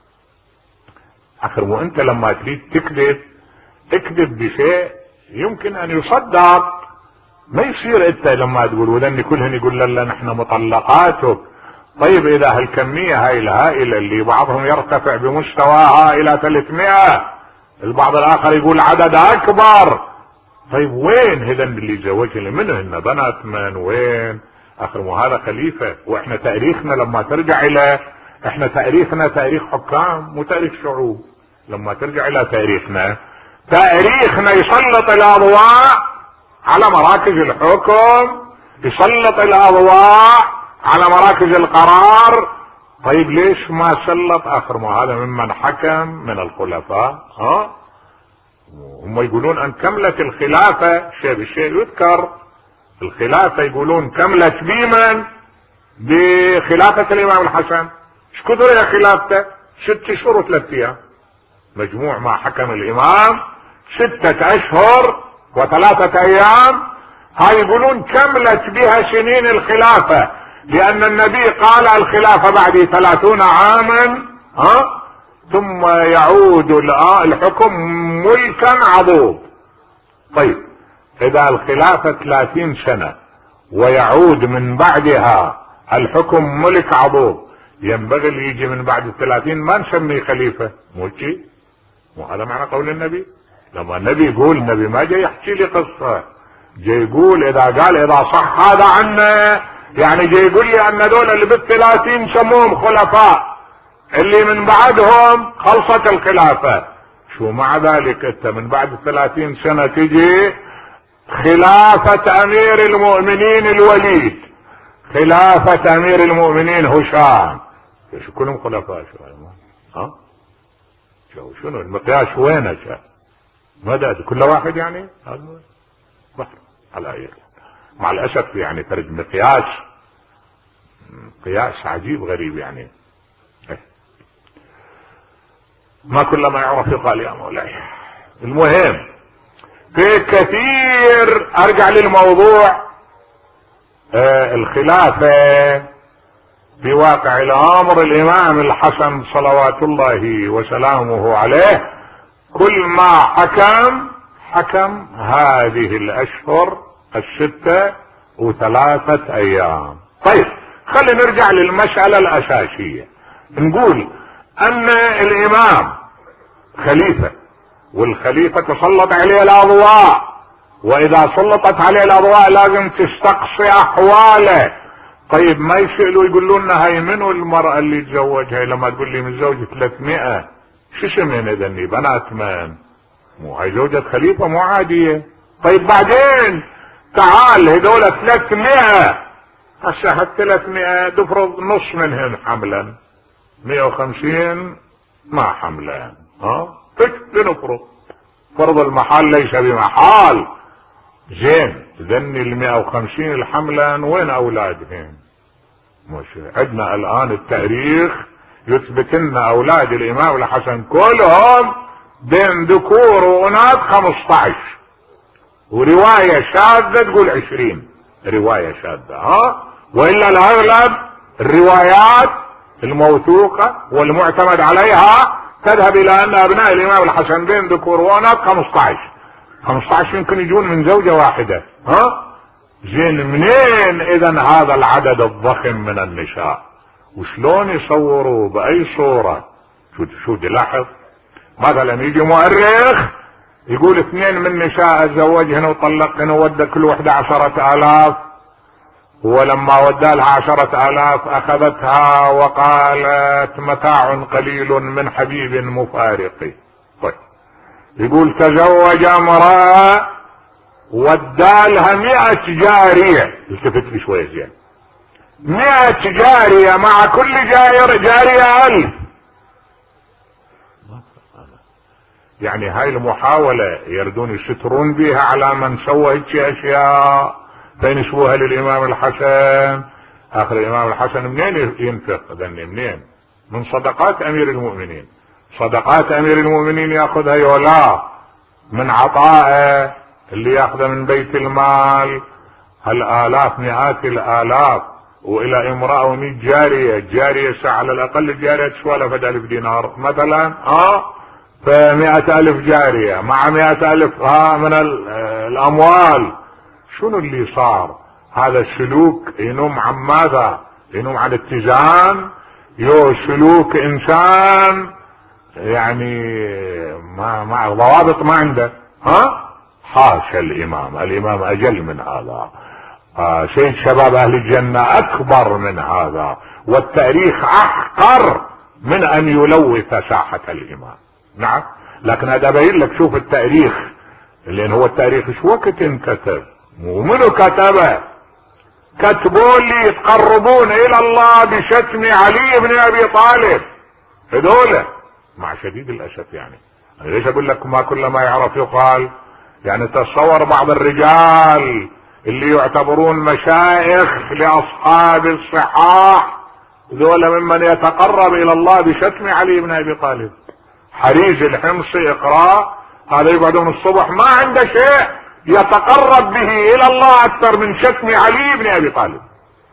اخر مو انت لما تريد تكذب بشيء يمكن ان يصدق. ما يصير انت لما تقول وذني كلهن يقول لا نحن مطلقاتك طيب اذا هالكمية هاي الهائلة اللي بعضهم يرتفع بمستواها الى 300، البعض الاخر يقول عدد اكبر، طيب وين هذن اللي زوجنا منهن بنات من وين؟ اخر مو هذا خليفة، واحنا تاريخنا لما ترجع الى، احنا تاريخنا تاريخ حكام مو تاريخ شعوب. لما ترجع الى تاريخنا يسلط الاضواء على مراكز الحكم، يسلط الاضواء على مراكز القرار. طيب ليش ما سلط؟ اخر ما هذا ممن حكم من الخلفاء. هم يقولون ان كملت الخلافة، شيء بالشيء يذكر، الخلافة يقولون كملت بمن؟ بخلافة الامام الحسن. ايش كثر يا خلافته؟ 6 شهور و3 ايام، مجموع ما حكم الامام 6 اشهر و3 ايام. هاي يقولون كملت بها سنين الخلافة، لان النبي قال الخلافة بعد 30 عاما ثم يعود الحكم ملكا عضوض. طيب اذا الخلافة 30 سنة ويعود من بعدها الحكم ملك عضوض، ينبغي اللي يجي من بعد 30 ما نسميه خليفة، مو هذا معنى قول النبي. لما النبي يقول، النبي ما جاي يحكي لي قصة، جاي يقول اذا قال اذا صح هذا عنه، يعني جاي يقول لي ان دول اللي بال30 سموهم خلفاء، اللي من بعدهم خلصت الخلافة. شو مع ذلك انت من بعد 30 سنة تجي خلافة امير المؤمنين الوليد، خلافة امير المؤمنين هشام، شو كلهم خلفاء؟ شنو المقياس وينه؟ مدى كل واحد يعني بحر على اي، مع الاسف يعني ترد مقياس، قياس عجيب غريب يعني. ما كل ما يعرف يقال يا مولاي. المهم في كثير، ارجع للموضوع. الخلافة بواقع الامر الامام الحسن صلوات الله وسلامه عليه كل ما حكم هذه الاشهر 6 و3 ايام. طيب خلينا نرجع للمسألة الاساسية، نقول ان الامام خليفة، والخليفة تسلط عليه الاضواء، واذا سلطت عليه الاضواء لازم تستقصي احواله. طيب ما يسألوا يقولوا لنا هاي منو المرأة اللي تزوجها؟ لما تقول لي من زوجة 300 شو اسمهن اذني بنات من؟ مو هاي زوجة خليفة مو عادية. طيب بعدين تعال هذول 300، هسه 300 تفرض نص منهن حملا، 150 ما حملان، لنفرض فرض المحال ليس بمحال. زين ذني 150 الحملان وين اولادهن؟ مش عندنا الان التاريخ يثبت لنا اولاد الامام الحسن كلهم بين ذكور واناث 15، ورواية شاذة تقول 20 رواية شاذة، والا الاغلب الروايات الموثوقة والمعتمد عليها تذهب الى ان ابناء الامام الحسن بين ذكور واناث 15 يمكن يجون من زوجة واحدة. زين منين اذا هذا العدد الضخم من النساء؟ وشلون يصوروا باي صورة؟ شو تلاحظ مثلا يجي مؤرخ يقول 2 من نساء تزوجهن وطلقهن وودى كل وحدة 10,000، ولما ودى لها 10,000 اخذتها وقالت متاع قليل من حبيب مفارقي. طيب يقول تزوج امرأة ودالها 100 جارية، التفت لي شوية زين، 100 جارية مع كل جارية 1000. يعني هاي المحاولة يردون يسترون بها على من سوى هيك اشياء فينسبوها للامام الحسن. اخر الامام الحسن منين ينفق؟ ذني منين؟ من صدقات امير المؤمنين. صدقات امير المؤمنين ياخذها يولا من عطائه اللي ياخذه من بيت المال، هالالاف مئات الالاف، والى امرأة و100 جارية على الاقل الجارية تسوى 1000 دينار مثلا، ف100,000 جارية مع 100,000 من الاموال. شنو اللي صار؟ هذا السلوك ينم عن ماذا؟ انهم عن اتزان سلوك انسان يعني ما ضوابط ما عنده. حاشا الامام اجل من هذا. سيد شباب اهل الجنة اكبر من هذا، والتاريخ احقر من ان يلوث ساحة الامام. نعم، لكن هذا بين لك شوف التاريخ، لان هو التاريخ شو وقت انكتب ومنو كتبه؟ كتبوا لي يتقربون الى الله بشتم علي بن ابي طالب هذولا، مع شديد الاسف. يعني انا ليش اقول لك ما كل ما يعرف يقال؟ يعني تصور بعض الرجال اللي يعتبرون مشايخ لاصحاب الصحاح ذولا ممن يتقرب الى الله بشتم علي بن ابي طالب. حريز الحمصي اقرا، هذا يقعد من الصبح ما عنده شيء يتقرب به الى الله اكثر من شتم علي بن ابي طالب.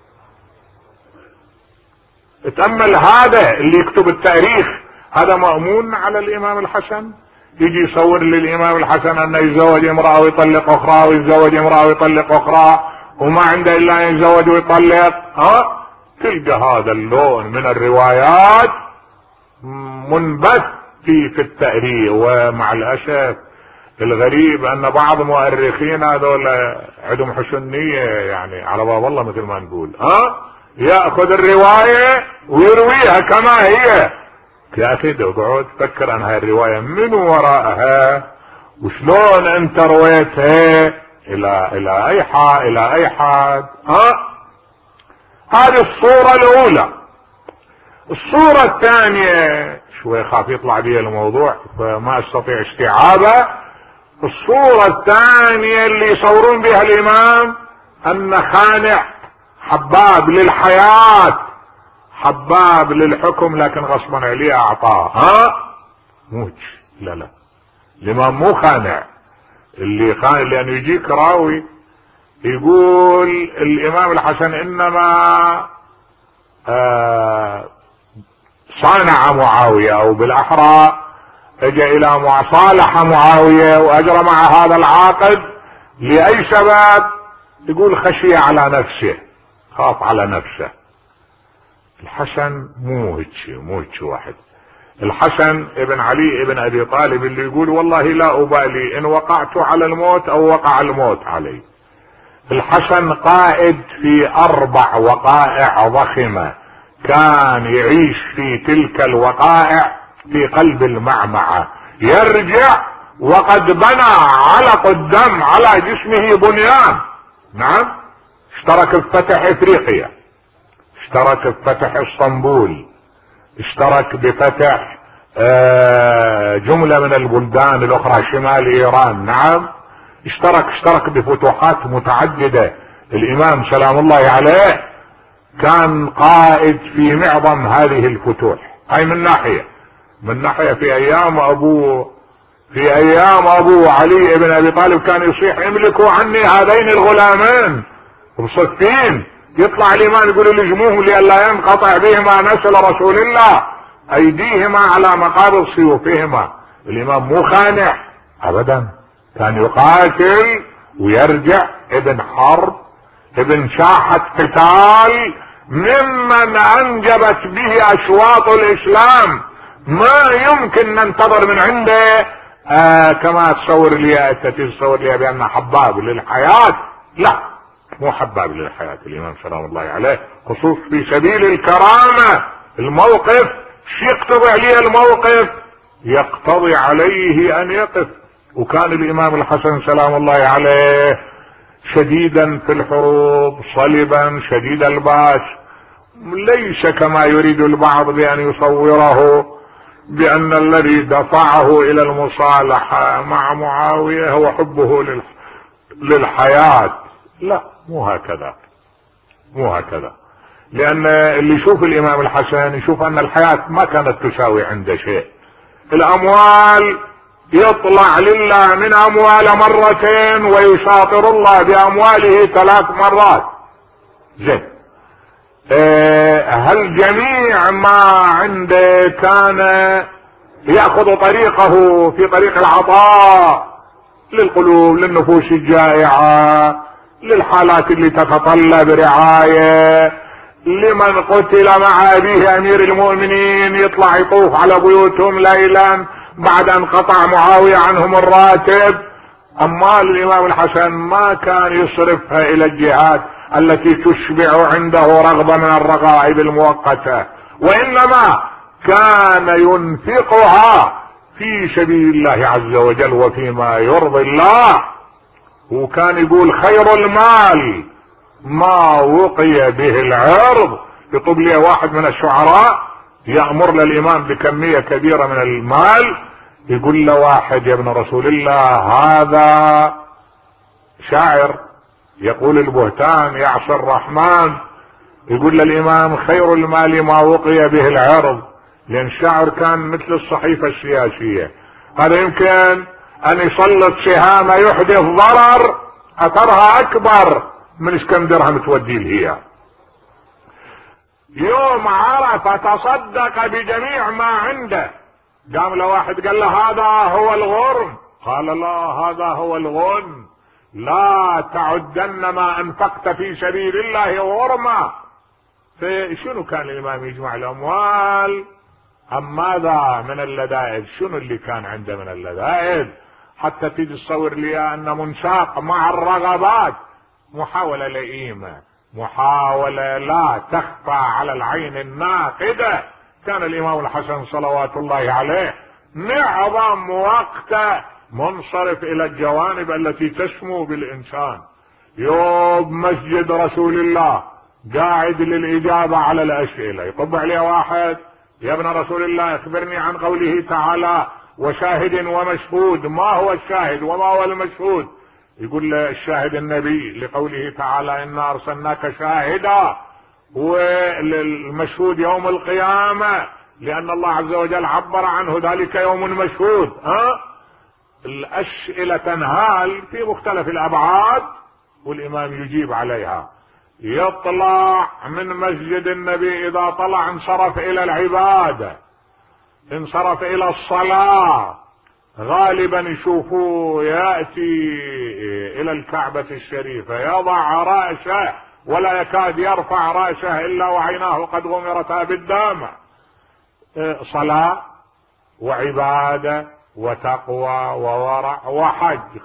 اتأمل هذا اللي يكتب التاريخ، هذا مأمون على الامام الحسن؟ يجي يصور للامام الحسن انه يتزوج امرأة ويطلق اخرى ويتزوج امرأة ويطلق اخرى وما عنده الا ان يتزوج ويطلق. تلقى هذا اللون من الروايات منبت في التاريخ. ومع الاسف الغريب ان بعض مؤرخين هذول عندهم حسنية يعني على باب الله مثل ما نقول، ياخذ الرواية ويرويها كما هي. يا اخي اقعد فكر ان هاي الرواية من وراءها وشلون انت رويتها الى اي حد. هذه الصورة الاولى. الصورة الثانية شوي خاف يطلع بي الموضوع فما استطيع استيعابه. الصورة الثانية اللي يصورون بها الامام ان خانع حباب للحياة حباب للحكم لكن غصبا عليه اعطاه. موج لا الامام مو خانع. اللي خانع لانه يجيك راوي يقول الامام الحسن انما صانع معاوية، او بالاحرى اجى الى صالح معاوية واجرى مع هذا العاقد لاي سبب؟ يقول خشية على نفسه، خاف على نفسه. الحسن مو هيك واحد. الحسن ابن علي ابن ابي طالب اللي يقول والله لا ابالي ان وقعت على الموت او وقع الموت علي. الحسن قائد في 4 وقائع ضخمة، كان يعيش في تلك الوقائع في قلب المعمعة، يرجع وقد بنى علق الدم على جسمه بنيان. نعم، اشترك في فتح افريقيا، اشترك في فتح اسطنبول، اشترك بفتح جملة من البلدان الاخرى شمال ايران. نعم، اشترك بفتوحات متعددة. الامام سلام الله عليه كان قائد في معظم هذه الفتوح. هاي من ناحية في ايام ابو علي ابن ابي طالب كان يصيح املكوا عني هذين الغلامين بصفين. يطلع الامام يقول الجموه لئلا ينقطع بهما نسل رسول الله ايديهما على مقابض سيوفهما. الامام مو خانع ابدا، كان يقاتل ويرجع ابن حرب ابن ساحة قتال ممن انجبت به اشواط الاسلام. ما يمكن ننتظر من عنده كما تصور لي بان حباب للحياة. لا، مو حباب للحياة. الامام سلام الله عليه خصوص في سبيل الكرامة الموقف يقتضي عليه الموقف يقتضي عليه ان يقف. وكان الامام الحسن سلام الله عليه شديدا في الحروب، صلبا شديد الباس، ليس كما يريد البعض بان يصوره بان الذي دفعه الى المصالحة مع معاوية هو حبه للحياة. لا، مو هكذا. لان اللي يشوف الامام الحسن يشوف ان الحياة ما كانت تساوي عنده شيء. الاموال يطلع لله من اموال مرتين ويشاطر الله بامواله 3 مرات. زين، هل جميع ما عنده كان يأخذ طريقه في طريق العطاء للقلوب، للنفوس الجائعة، للحالات اللي تتطلب رعاية، لمن قتل مع أبيه أمير المؤمنين يطلع يطوف على بيوتهم ليلا بعد ان قطع معاوية عنهم الراتب. اما الامام الحسن ما كان يصرفها الى الجهات التي تشبع عنده رغبة من الرغائب المؤقتة، وانما كان ينفقها في سبيل الله عز وجل وفيما يرضي الله. وكان يقول خير المال ما وقي به العرض. يطب لي واحد من الشعراء يأمر للإمام بكمية كبيرة من المال، يقول له واحد يا ابن رسول الله هذا شاعر يقول البهتان يعصي الرحمن. يقول للإمام خير المال ما وقي به العرض، لأن الشاعر كان مثل الصحيفة السياسية، هذا يمكن أن يسلط سهام يحدث ضرر أثرها أكبر من كم درهم تودي هي. يوم عرفة تصدق بجميع ما عنده. قام له واحد قال له هذا هو الغرم، قال لا هذا هو الغنم، لا تعدن ما انفقت في سبيل الله غرما. فشنو كان الامام يجمع الاموال؟ ام ماذا من اللذائذ؟ شنو اللي كان عنده من اللذائذ حتى تيجي تصور لي ان منساق مع الرغبات محاولة لئيمة، محاولة لا تخفى على العين الناقدة. كان الامام الحسن صلوات الله عليه معظم وقته منصرف الى الجوانب التي تسمو بالانسان. يوم مسجد رسول الله قاعد للاجابة على الاسئلة، يطب عليه واحد يا ابن رسول الله اخبرني عن قوله تعالى وشاهد ومشهود، ما هو الشاهد وما هو المشهود؟ يقول له الشاهد النبي لقوله تعالى إنا أرسلناك شاهدا، والمشهود يوم القيامة لأن الله عز وجل عبر عنه ذلك يوم مشهود. الأسئلة تنهال في مختلف الأبعاد والإمام يجيب عليها. يطلع من مسجد النبي إذا طلع انصرف إلى العبادة، انصرف إلى الصلاة. غالبا يشوفوه يأتي الى الكعبة الشريفة يضع رأسه ولا يكاد يرفع رأسه الا وعيناه قد غمرتا بالدمع. صلاة وعبادة وتقوى وورع وحج،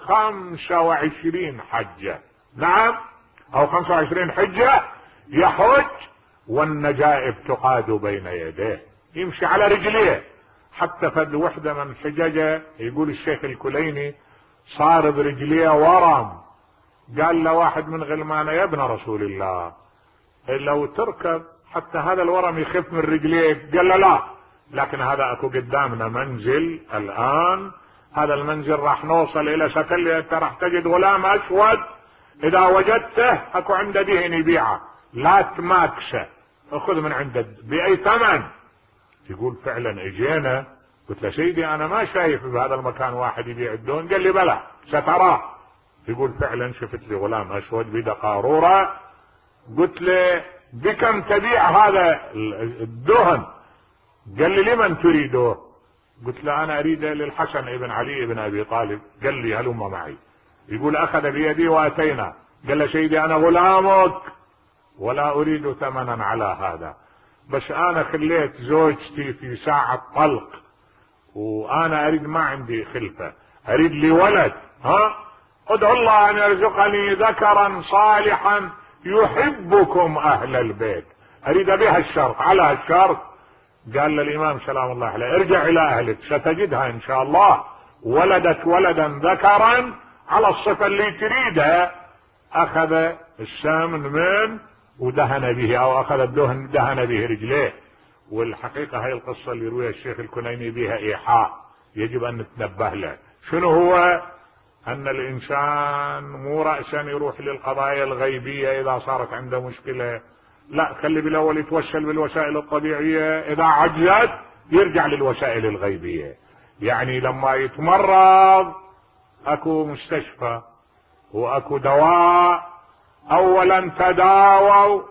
25 حجة، نعم او 25 حجة يحج والنجائب تقاد بين يديه، يمشي على رجليه. حتى فد وحدة من حججه يقول الشيخ الكليني صار برجليه ورم، قال له واحد من غلمانه يا ابن رسول الله لو تركب حتى هذا الورم يخف من رجليك، قال له لا، لكن هذا اكو قدامنا منزل الان، هذا المنزل راح نوصل الى سكن، انت راح تجد غلام اسود اذا وجدته اكو عنده دهن يبيعه، لا تماكسه، اخذ من عنده باي ثمن. يقول فعلا اجينا، قلت له سيدي انا ما شايف بهذا المكان واحد يبيع الدهن، قال لي بلى ستراه. يقول فعلا شفت لي غلام اسود بيده قارورة، قلت له بكم تبيع هذا الدهن؟ قال لي لمن تريده؟ قلت له انا اريده للحسن ابن علي ابن ابي طالب. قال لي هلم معي. يقول اخذ بيدي واتينا، قال له سيدي انا غلامك ولا اريد ثمنا على هذا، بس انا خليت زوجتي في ساعة طلق وانا اريد، ما عندي خلفة، اريد لي ولد، ادعو الله ان يرزقني ذكرا صالحا يحبكم اهل البيت، اريد بها الشرط، على الشرط. قال للامام سلام الله عليه ارجع الى اهلك ستجدها ان شاء الله ولدت ولدا ذكرا على الصفة اللي تريدها. اخذ السمن من ودهن به، او اخذ الدهن دهن به رجليه. والحقيقة هاي القصة اللي يرويها الشيخ الكنيني بها ايحاء يجب ان نتنبه له. شنو هو؟ ان الانسان مو رأسا يروح للقضايا الغيبية اذا صارت عنده مشكلة، لا، خلي بالاول يتوسل بالوسائل الطبيعية، اذا عجزت يرجع للوسائل الغيبية. يعني لما يتمرض اكو مستشفى واكو دواء، اولا تداووا،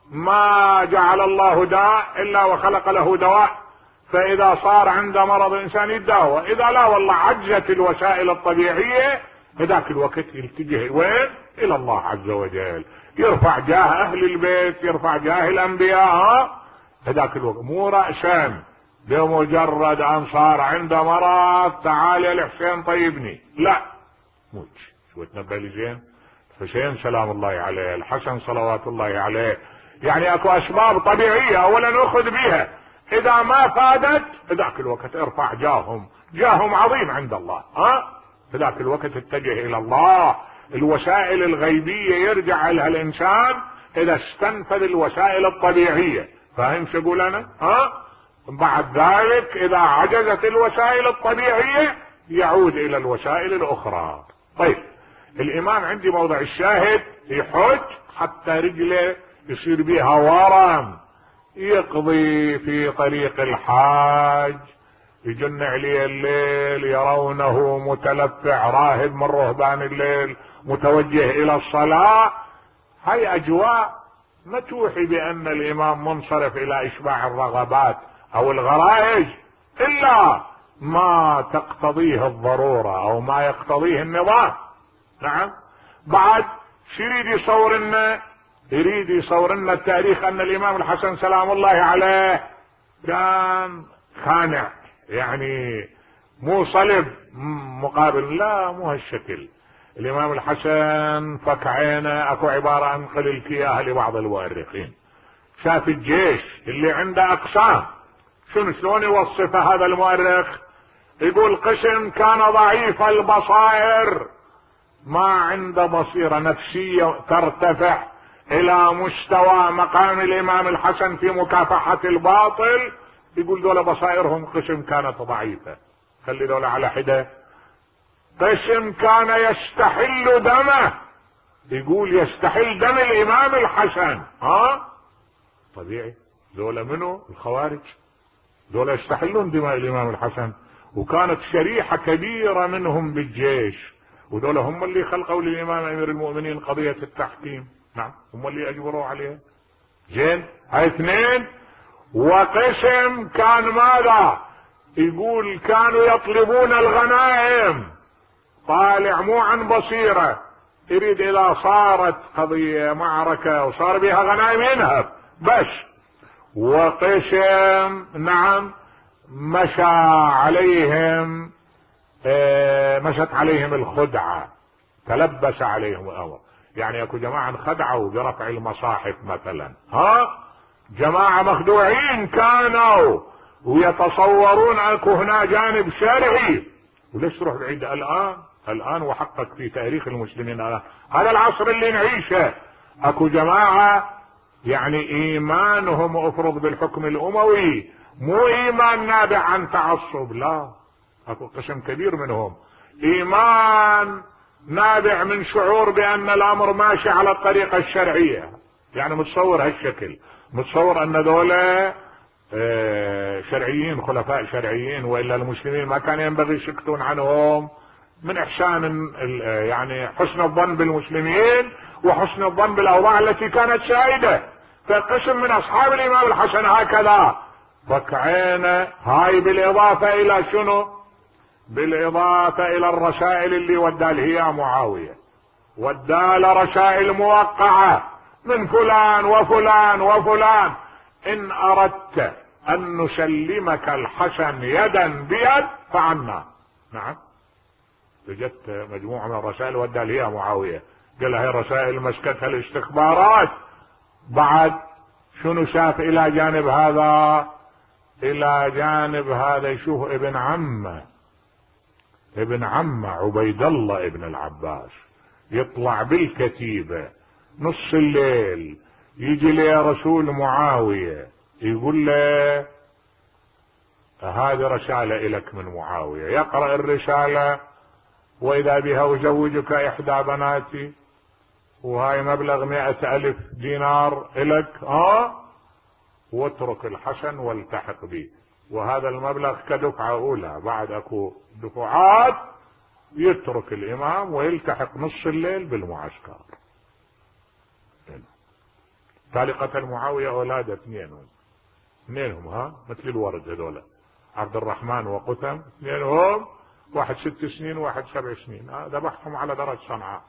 ما جعل الله داء الا وخلق له دواء، فاذا صار عنده مرض الانسان يتداوى، اذا لا والله عجزت الوسائل الطبيعية هذاك الوقت يلتجه وين؟ الى الله عز وجل، يرفع جاه اهل البيت، يرفع جاه الانبياء. هذاك الوقت مو رأسا بمجرد ان صار عنده مرض تعال يا الحسين طيبني، لا مو شو تنبه لي زين. حسين سلام الله عليه، الحسن صلوات الله عليه، يعني اكو اسباب طبيعية اولا ناخذ بها، اذا ما فادت هذاك الوقت ارفع جاههم عظيم عند الله. هذاك الوقت اتجه الى الله. الوسائل الغيبية يرجع لها الانسان اذا استنفذ الوسائل الطبيعية. فاهم شو اقول انا؟ بعد ذلك اذا عجزت الوسائل الطبيعية يعود الى الوسائل الاخرى. طيب الامام عندي موضع الشاهد يحج حتى رجله يصير بها ورم، يقضي في طريق الحاج، يجن عليه الليل يرونه متلفع راهب من رهبان الليل متوجه الى الصلاة. هاي اجواء ما توحي بان الامام منصرف الى اشباع الرغبات او الغرائز الا ما تقتضيه الضرورة او ما يقتضيه النظام. نعم. بعد يريد يصور لنا التاريخ ان الامام الحسن سلام الله عليه كان خانع، يعني مو صلب مقابل، لا مو هالشكل. الامام الحسن فك عينه، اكو عبارة عن قليل اياها لبعض المؤرخين، شاف الجيش اللي عنده اقسام. شلون يوصف هذا المؤرخ؟ يقول قسم كان ضعيف البصائر، ما عنده بصيرة نفسية ترتفع الى مستوى مقام الامام الحسن في مكافحة الباطل. يقول دول بصائرهم قسم كانت ضعيفة. خلي دول على حدة. قسم كان يستحل دمه، يقول يستحل دم الامام الحسن. طبيعي دول منه الخوارج، دول يستحلون دماء الامام الحسن، وكانت شريحة كبيرة منهم بالجيش، ودول هم اللي خلقوا للامام امير المؤمنين قضية التحكيم. نعم هم اللي اجبروا عليها. زين هاي اثنين. وقسم كان ماذا؟ يقول كانوا يطلبون الغنائم، طالع مو عن بصيرة، يريد اذا صارت قضية معركة وصار بها غنائم ينهب بس. وقسم نعم مشت عليهم الخدعة، تلبس عليهم الامر. يعني اكو جماعة انخدعوا برفع المصاحف مثلا، جماعة مخدوعين كانوا ويتصورون اكو هنا جانب شرعي. وليش تروح بعيد الان وحقق في تاريخ المسلمين هذا العصر اللي نعيشه. اكو جماعة يعني ايمانهم افرض بالحكم الاموي، مو ايمان نابع عن تعصب، لا، اكو قسم كبير منهم ايمان نابع من شعور بان الامر ماشي على الطريقة الشرعية. يعني متصور هالشكل، متصور ان دولة شرعيين، خلفاء شرعيين، والا المسلمين ما كان ينبغي يسكتون عنهم، من احسان يعني حسن الظن بالمسلمين وحسن الظن بالاوضاع التي كانت سائدة. فقسم من اصحاب الامام الحسن هكذا فك عينه. هاي بالاضافة الى شنو؟ بالاضافة الى الرسائل اللي ودال هي معاوية، ودال رسائل موقعة من فلان وفلان وفلان، ان اردت ان نسلمك الحسن يدا بيد فعنا. نعم وجدت مجموعة من الرسائل ودال هي معاوية، قال هي الرسائل مسكتها الاستخبارات. بعد شنو شاف الى جانب هذا؟ الى جانب هذا يشوف ابن عمه عبيد الله ابن العباس يطلع بالكتيبة نص الليل، يجي لي رسول معاوية يقول له هذه رسالة إلك من معاوية. يقرأ الرسالة وإذا بها أزوجك إحدى بناتي، وهاي مبلغ 100,000 دينار إلك، واترك الحسن والتحق بي، وهذا المبلغ كدفعة أولى، بعد أكو دفعات يترك الإمام ويلتحق نص الليل بالمعسكر. تالي قتل معاوية أولاده اثنينهم مثل الورد هذولا، عبد الرحمن وقتم اثنينهم، واحد 6 سنين وواحد 7 سنين، ذبحهم على درج صنعاء.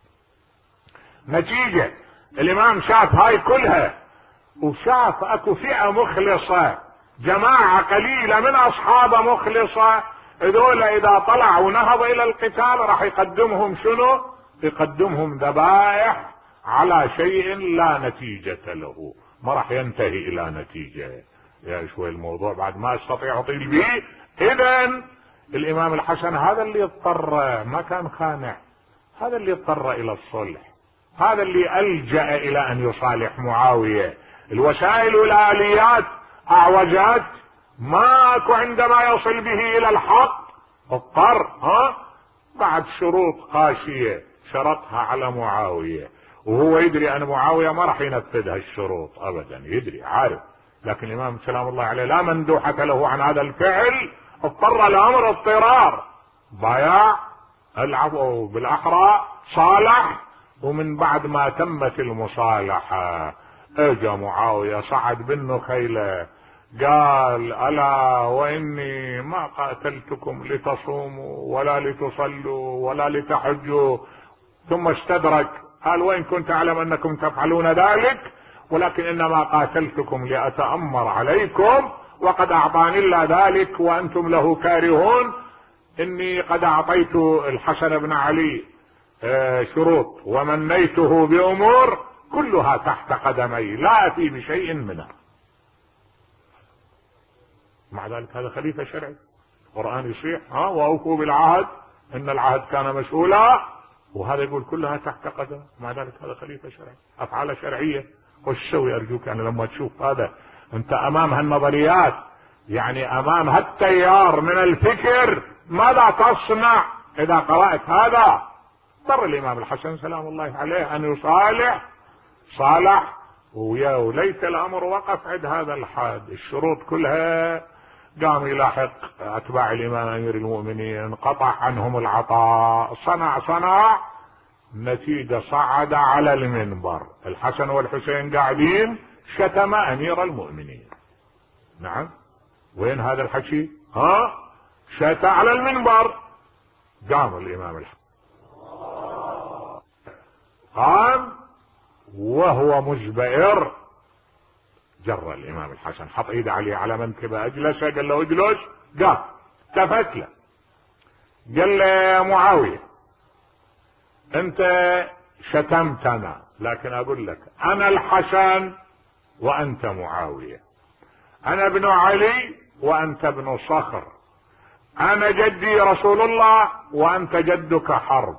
نتيجة الامام شاف هاي كلها، وشاف اكو فئة مخلصة، جماعة قليلة من اصحابه مخلصة، هذول اذا طلع ونهض الى القتال راح يقدمهم شنو؟ يقدمهم ذبائح على شيء لا نتيجة له، ما راح ينتهي الى نتيجة. يا شوي الموضوع بعد ما استطيع اطيل به. اذا الامام الحسن هذا اللي اضطر، ما كان خانع، هذا اللي اضطر الى الصلح، هذا اللي ألجأ الى ان يصالح معاوية. الوسائل والآليات اعوجت، ماكو عندما يصل به الى الحق اضطر بعد شروط قاسية شرطها على معاوية، وهو يدري ان معاوية ما راح ينفذ هالشروط ابدا، يدري عارف، لكن الامام سلام الله عليه لا مندوحة له عن هذا الفعل، اضطر الامر اضطرار، بايع العفو بالاحرى، صالح، ومن بعد ما تمت المصالحة اجى معاوية صعد بالنخيلة قال الا واني ما قاتلتكم لتصوموا ولا لتصلوا ولا لتحجوا، ثم استدرك قال وان كنت اعلم انكم تفعلون ذلك ولكن انما قاتلتكم لاتأمر عليكم وقد اعطاني الله ذلك وانتم له كارهون. اني قد اعطيت الحسن بن علي شروط ومنيته بامور كلها تحت قدمي لا اتي بشيء منها. مع ذلك هذا خليفة شرعي، القرآن يصيح واوفوا بالعهد ان العهد كان مسؤولا، وهذا يقول كلها تحت قدم، مع ذلك هذا خليفة شرعي، افعال شرعية. وش تسوي ارجوك يعني لما تشوف هذا انت امام هالنظريات، يعني امام هالتيار من الفكر، ماذا تصنع اذا قرأت هذا؟ اضطر الامام الحسن سلام الله عليه ان يصالح، صالح، وليت الامر وقف عند هذا الحد، الشروط كلها قام يلاحق اتباع الامام امير المؤمنين، قطع عنهم العطاء، صنع نتيجة صعد على المنبر، الحسن والحسين قاعدين، شتم امير المؤمنين. نعم، وين هذا الحكي؟ شتم على المنبر. قام الامام الحسن، قام وهو مزبئر، جر الامام الحسن، حط ايده عليه على منكبه، اجلسه، قال له اجلس، قام التفت له قال له يا معاوية انت شتمتنا، لكن اقول لك انا الحسن وانت معاوية، انا ابن علي وانت ابن صخر، انا جدي رسول الله وانت جدك حرب،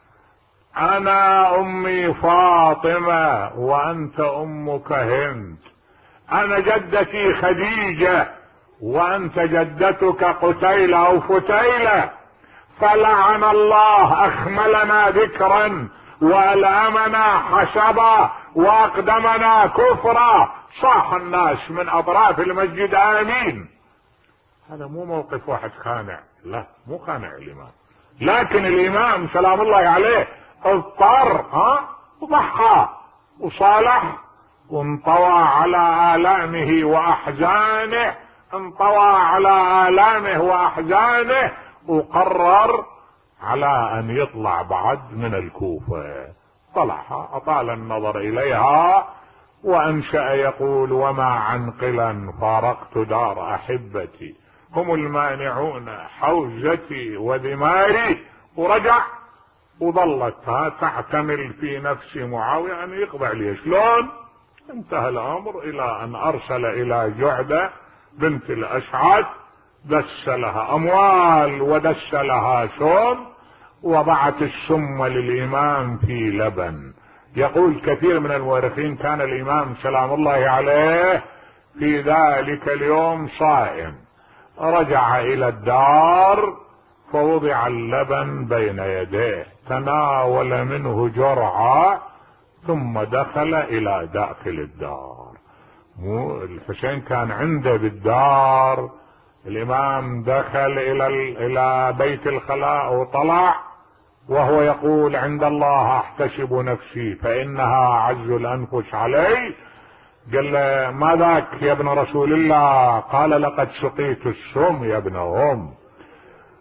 انا امي فاطمة وانت امك هند، انا جدتي خديجة وانت جدتك قتيلة او فتيلة، فلعن الله اخملنا ذكرا والامنا حسبا واقدمنا كفرا. صاح الناس من اطراف المسجد امين. هذا مو موقف واحد خانع، لا مو خانع الامام، لكن الامام سلام الله عليه اضطر وضحى وصالح وانطوى على آلامه وأحزانه، انطوى على آلامه وأحزانه، وقرر على أن يطلع بعد من الكوفة. طلعها، أطال النظر إليها، وأنشأ يقول وما عنقلا فارقت دار أحبتي هم المانعون حوزتي وذماري، ورجع وظلت تعتمل في نفس معاوية أن يقضي عليه. شلون؟ انتهى الامر الى ان ارسل الى جعدة بنت الاشعث، دس لها اموال ودس لها سم، وضعت السم للامام في لبن. يقول كثير من المؤرخين كان الامام سلام الله عليه في ذلك اليوم صائم، رجع الى الدار فوضع اللبن بين يديه، تناول منه جرعة ثم دخل الى داخل الدار. مو الحسين كان عنده بالدار، الامام دخل الى بيت الخلاء وطلع وهو يقول عند الله احتسب نفسي فانها اعز الانفس علي. قال له ما ذاك يا ابن رسول الله؟ قال لقد سقيت السم يا ابنهم.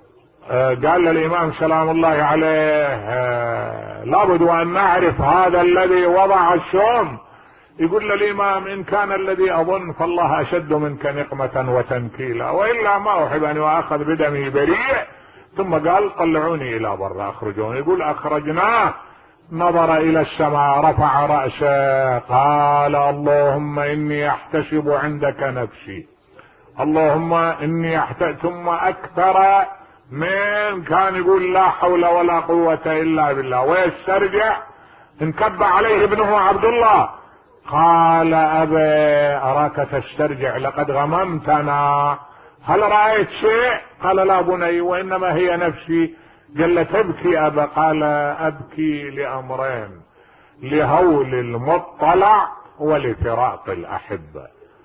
قال للإمام سلام الله عليه لابد وأن نعرف هذا الذي وضع الشوم. يقول للإمام إن كان الذي أظن فالله أشد منك نقمة وتنكيلا، وإلا ما أحب أن يؤاخذ بدمي بريء. ثم قال طلعوني إلى برا أخرجوني. يقول أخرجناه، نظر إلى السماء، رفع رأسه، قال اللهم إني أحتسب عندك نفسي، اللهم إني ثم أكثر من كان يقول لا حول ولا قوة إلا بالله، ويسترجع. انكب عليه ابنه عبد الله، قال أبي أراك تسترجع، لقد غممتنا، هل رأيت شيء؟ قال لا بني، وإنما هي نفسي. قال تبكي أبا؟ قال أبكي لأمرين، لهول المطلع ولفراق الأحبة.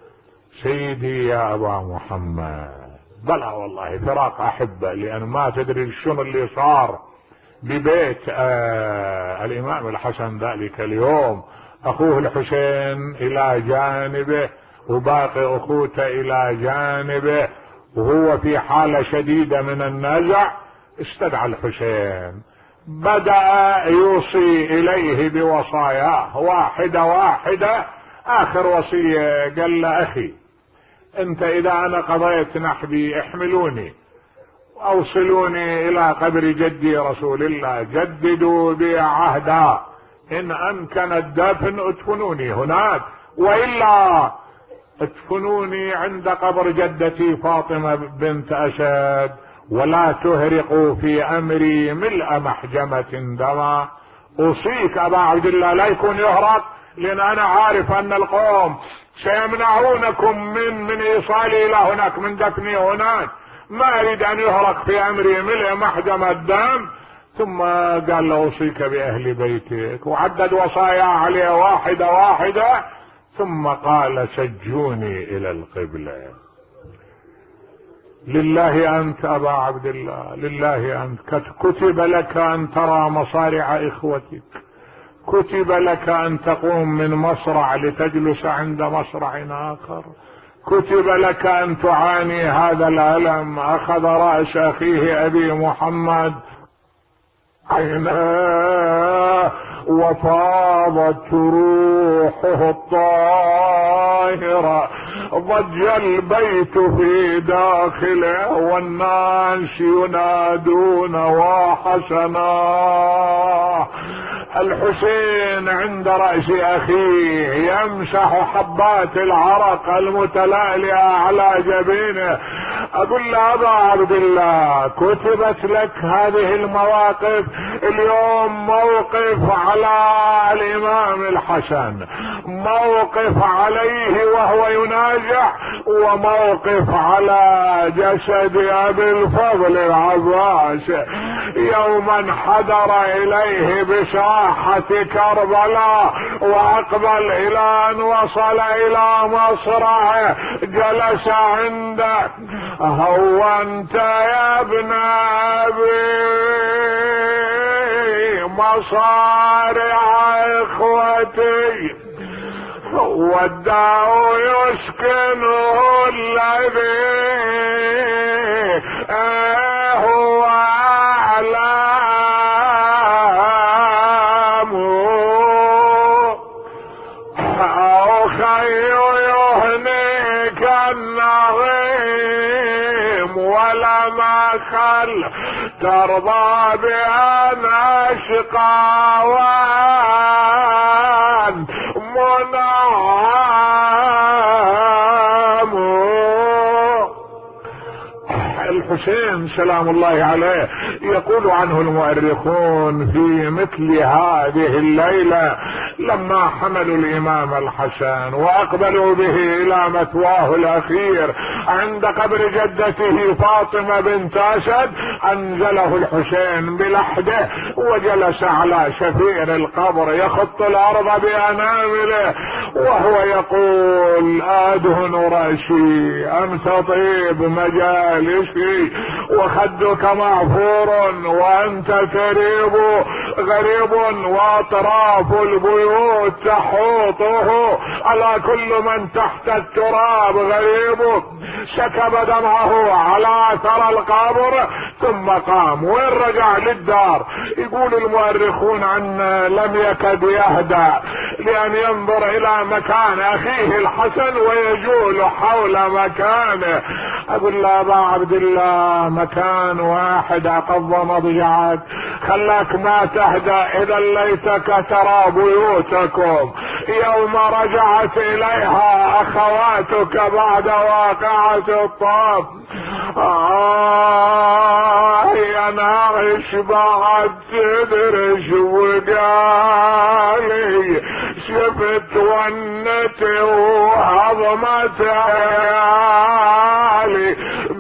سيدي يا أبا محمد، بلى والله فراق أحبة، لأن ما تدري شنو اللي صار ببيت الإمام الحسن ذلك اليوم. أخوه الحسين إلى جانبه وباقي أخوته إلى جانبه، وهو في حالة شديدة من النزع. استدعى الحسين، بدأ يوصي إليه بوصاياه واحدة واحدة. آخر وصية قال له أخي أنت إذا أنا قضيت نحبي احملوني أوصلوني إلى قبر جدي رسول الله، جددوا بي عهدا، إن أمكن الدفن ادفنوني هناك، وإلا ادفنوني عند قبر جدتي فاطمة بنت أسد، ولا تهرقوا في أمري ملء محجمة دما. أوصيك أبا عبد الله لا يكون يهرق، لأن أنا عارف أن القوم سيمنعونكم من إيصالي إلى هناك، من دفني هناك، ما أريد أن يهرق في أمري ملء محجم الدم. ثم قال له أوصيك بأهل بيتك، وعدد وصايا عليه واحدة واحدة. ثم قال سجوني إلى القبلة. لله أنت أبا عبد الله، لله أنت، كتب لك أن ترى مصارع إخوتك، كتب لك أن تقوم من مصرع لتجلس عند مصرع آخر، كتب لك أن تعاني هذا الألم. أخذ رأس أخيه أبي محمد عيناه وفاضت روحه الطاهرة، ضج البيت في داخله والناس ينادون وحسنا. الحسين عند رأس أخيه يمسح حبات العرق المتلالئة على جبينه. أقول له أبا عبد الله كتبت لك هذه المواقف، اليوم موقف على الإمام الحسن، موقف عليه وهو ينازع، وموقف على جسد أبي الفضل العباس. يوما حضر إليه بساحة كربلاء، وأقبل إلى أن وصل إلى مصرعه، جلس عنده. هونت يا ابن أبي مصارع إخوتي، والداء يسكنه الذي هو أعلام، أو خي يهنيك النغيم ولما خل ترضى بأن أشقى وأن منعم. الحسين سلام الله عليه يقول عنه المؤرخون في مثل هذه الليلة لما حملوا الإمام الحسن وأقبلوا به إلى مثواه الأخير عند قبر جدته فاطمة بنت أسد، أنزله الحسين بلحده وجلس على شفير القبر يخط الأرض بأنامله، وهو يقول أدهن رأسي أم تطيب مجالسي وخدك معفور وأنت غريب وأطراف البيوت تحوطه، ألا كل من تحت التراب غريب. سكب دمعه على أثر القبر ثم قام. وين رجع؟ للدار. يقول المؤرخون عنه لم يكد يهدى لأن ينظر إلى مكان أخيه الحسن ويجول حول مكانه. أقول له أبا عبد الله مكان واحد أقض مضجعك، خلاك ما تهدى. إذا ليتك ترى بيوتكم يوم رجعت إليها أخواتك بعد واقعة الطاف. يا ناعش بعد تدرش وقالي شفت ونتي وعظمت عيالي،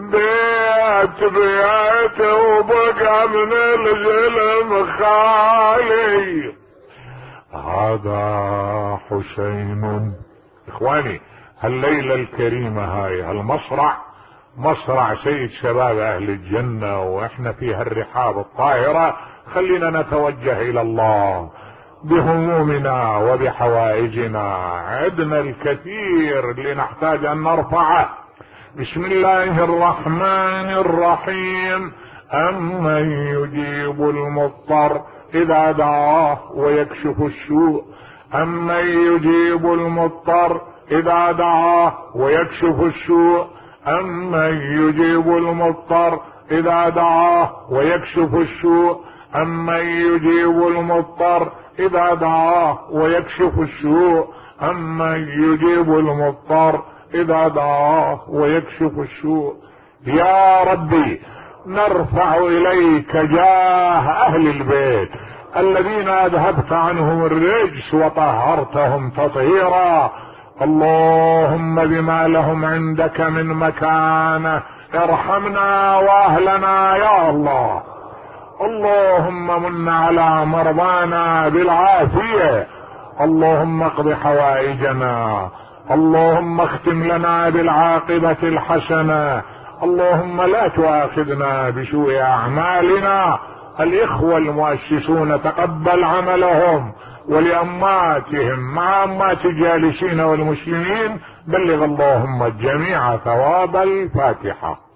بيت وبقى من الظلم خالي. هذا حسين. اخواني هالليلة الكريمة هاي المصرع مصرع سيد شباب اهل الجنة، واحنا في هالرحاب الطاهرة. خلينا نتوجه الى الله بهمومنا وبحوائجنا. عندنا الكثير اللي نحتاج ان نرفعه. بسم الله الرحمن الرحيم. أمن يجيب المضطر إذا دعاه ويكشف السوء. أمن يجيب المضطر إذا دعاه ويكشف السوء. أمن يجيب المضطر إذا دعاه ويكشف السوء. أمن يجيب المضطر إذا دعاه ويكشف السوء. أمن يجيب المضطر إذا دعاه ويكشف السوء. يا ربي نرفع إليك جاه أهل البيت الذين أذهبت عنهم الرجس وطهرتهم تطهيرا. اللهم بما لهم عندك من مكانة ارحمنا وأهلنا يا الله. اللهم من على مرضانا بالعافية. اللهم اقض حوائجنا. اللهم اختم لنا بالعاقبة الحسنة. اللهم لا تؤاخذنا بسوء أعمالنا. الإخوة المؤسسون تقبل عملهم، ولأماتهم مع أمات الجالسين والمسلمين بلغ اللهم الجميع ثواب الفاتحة.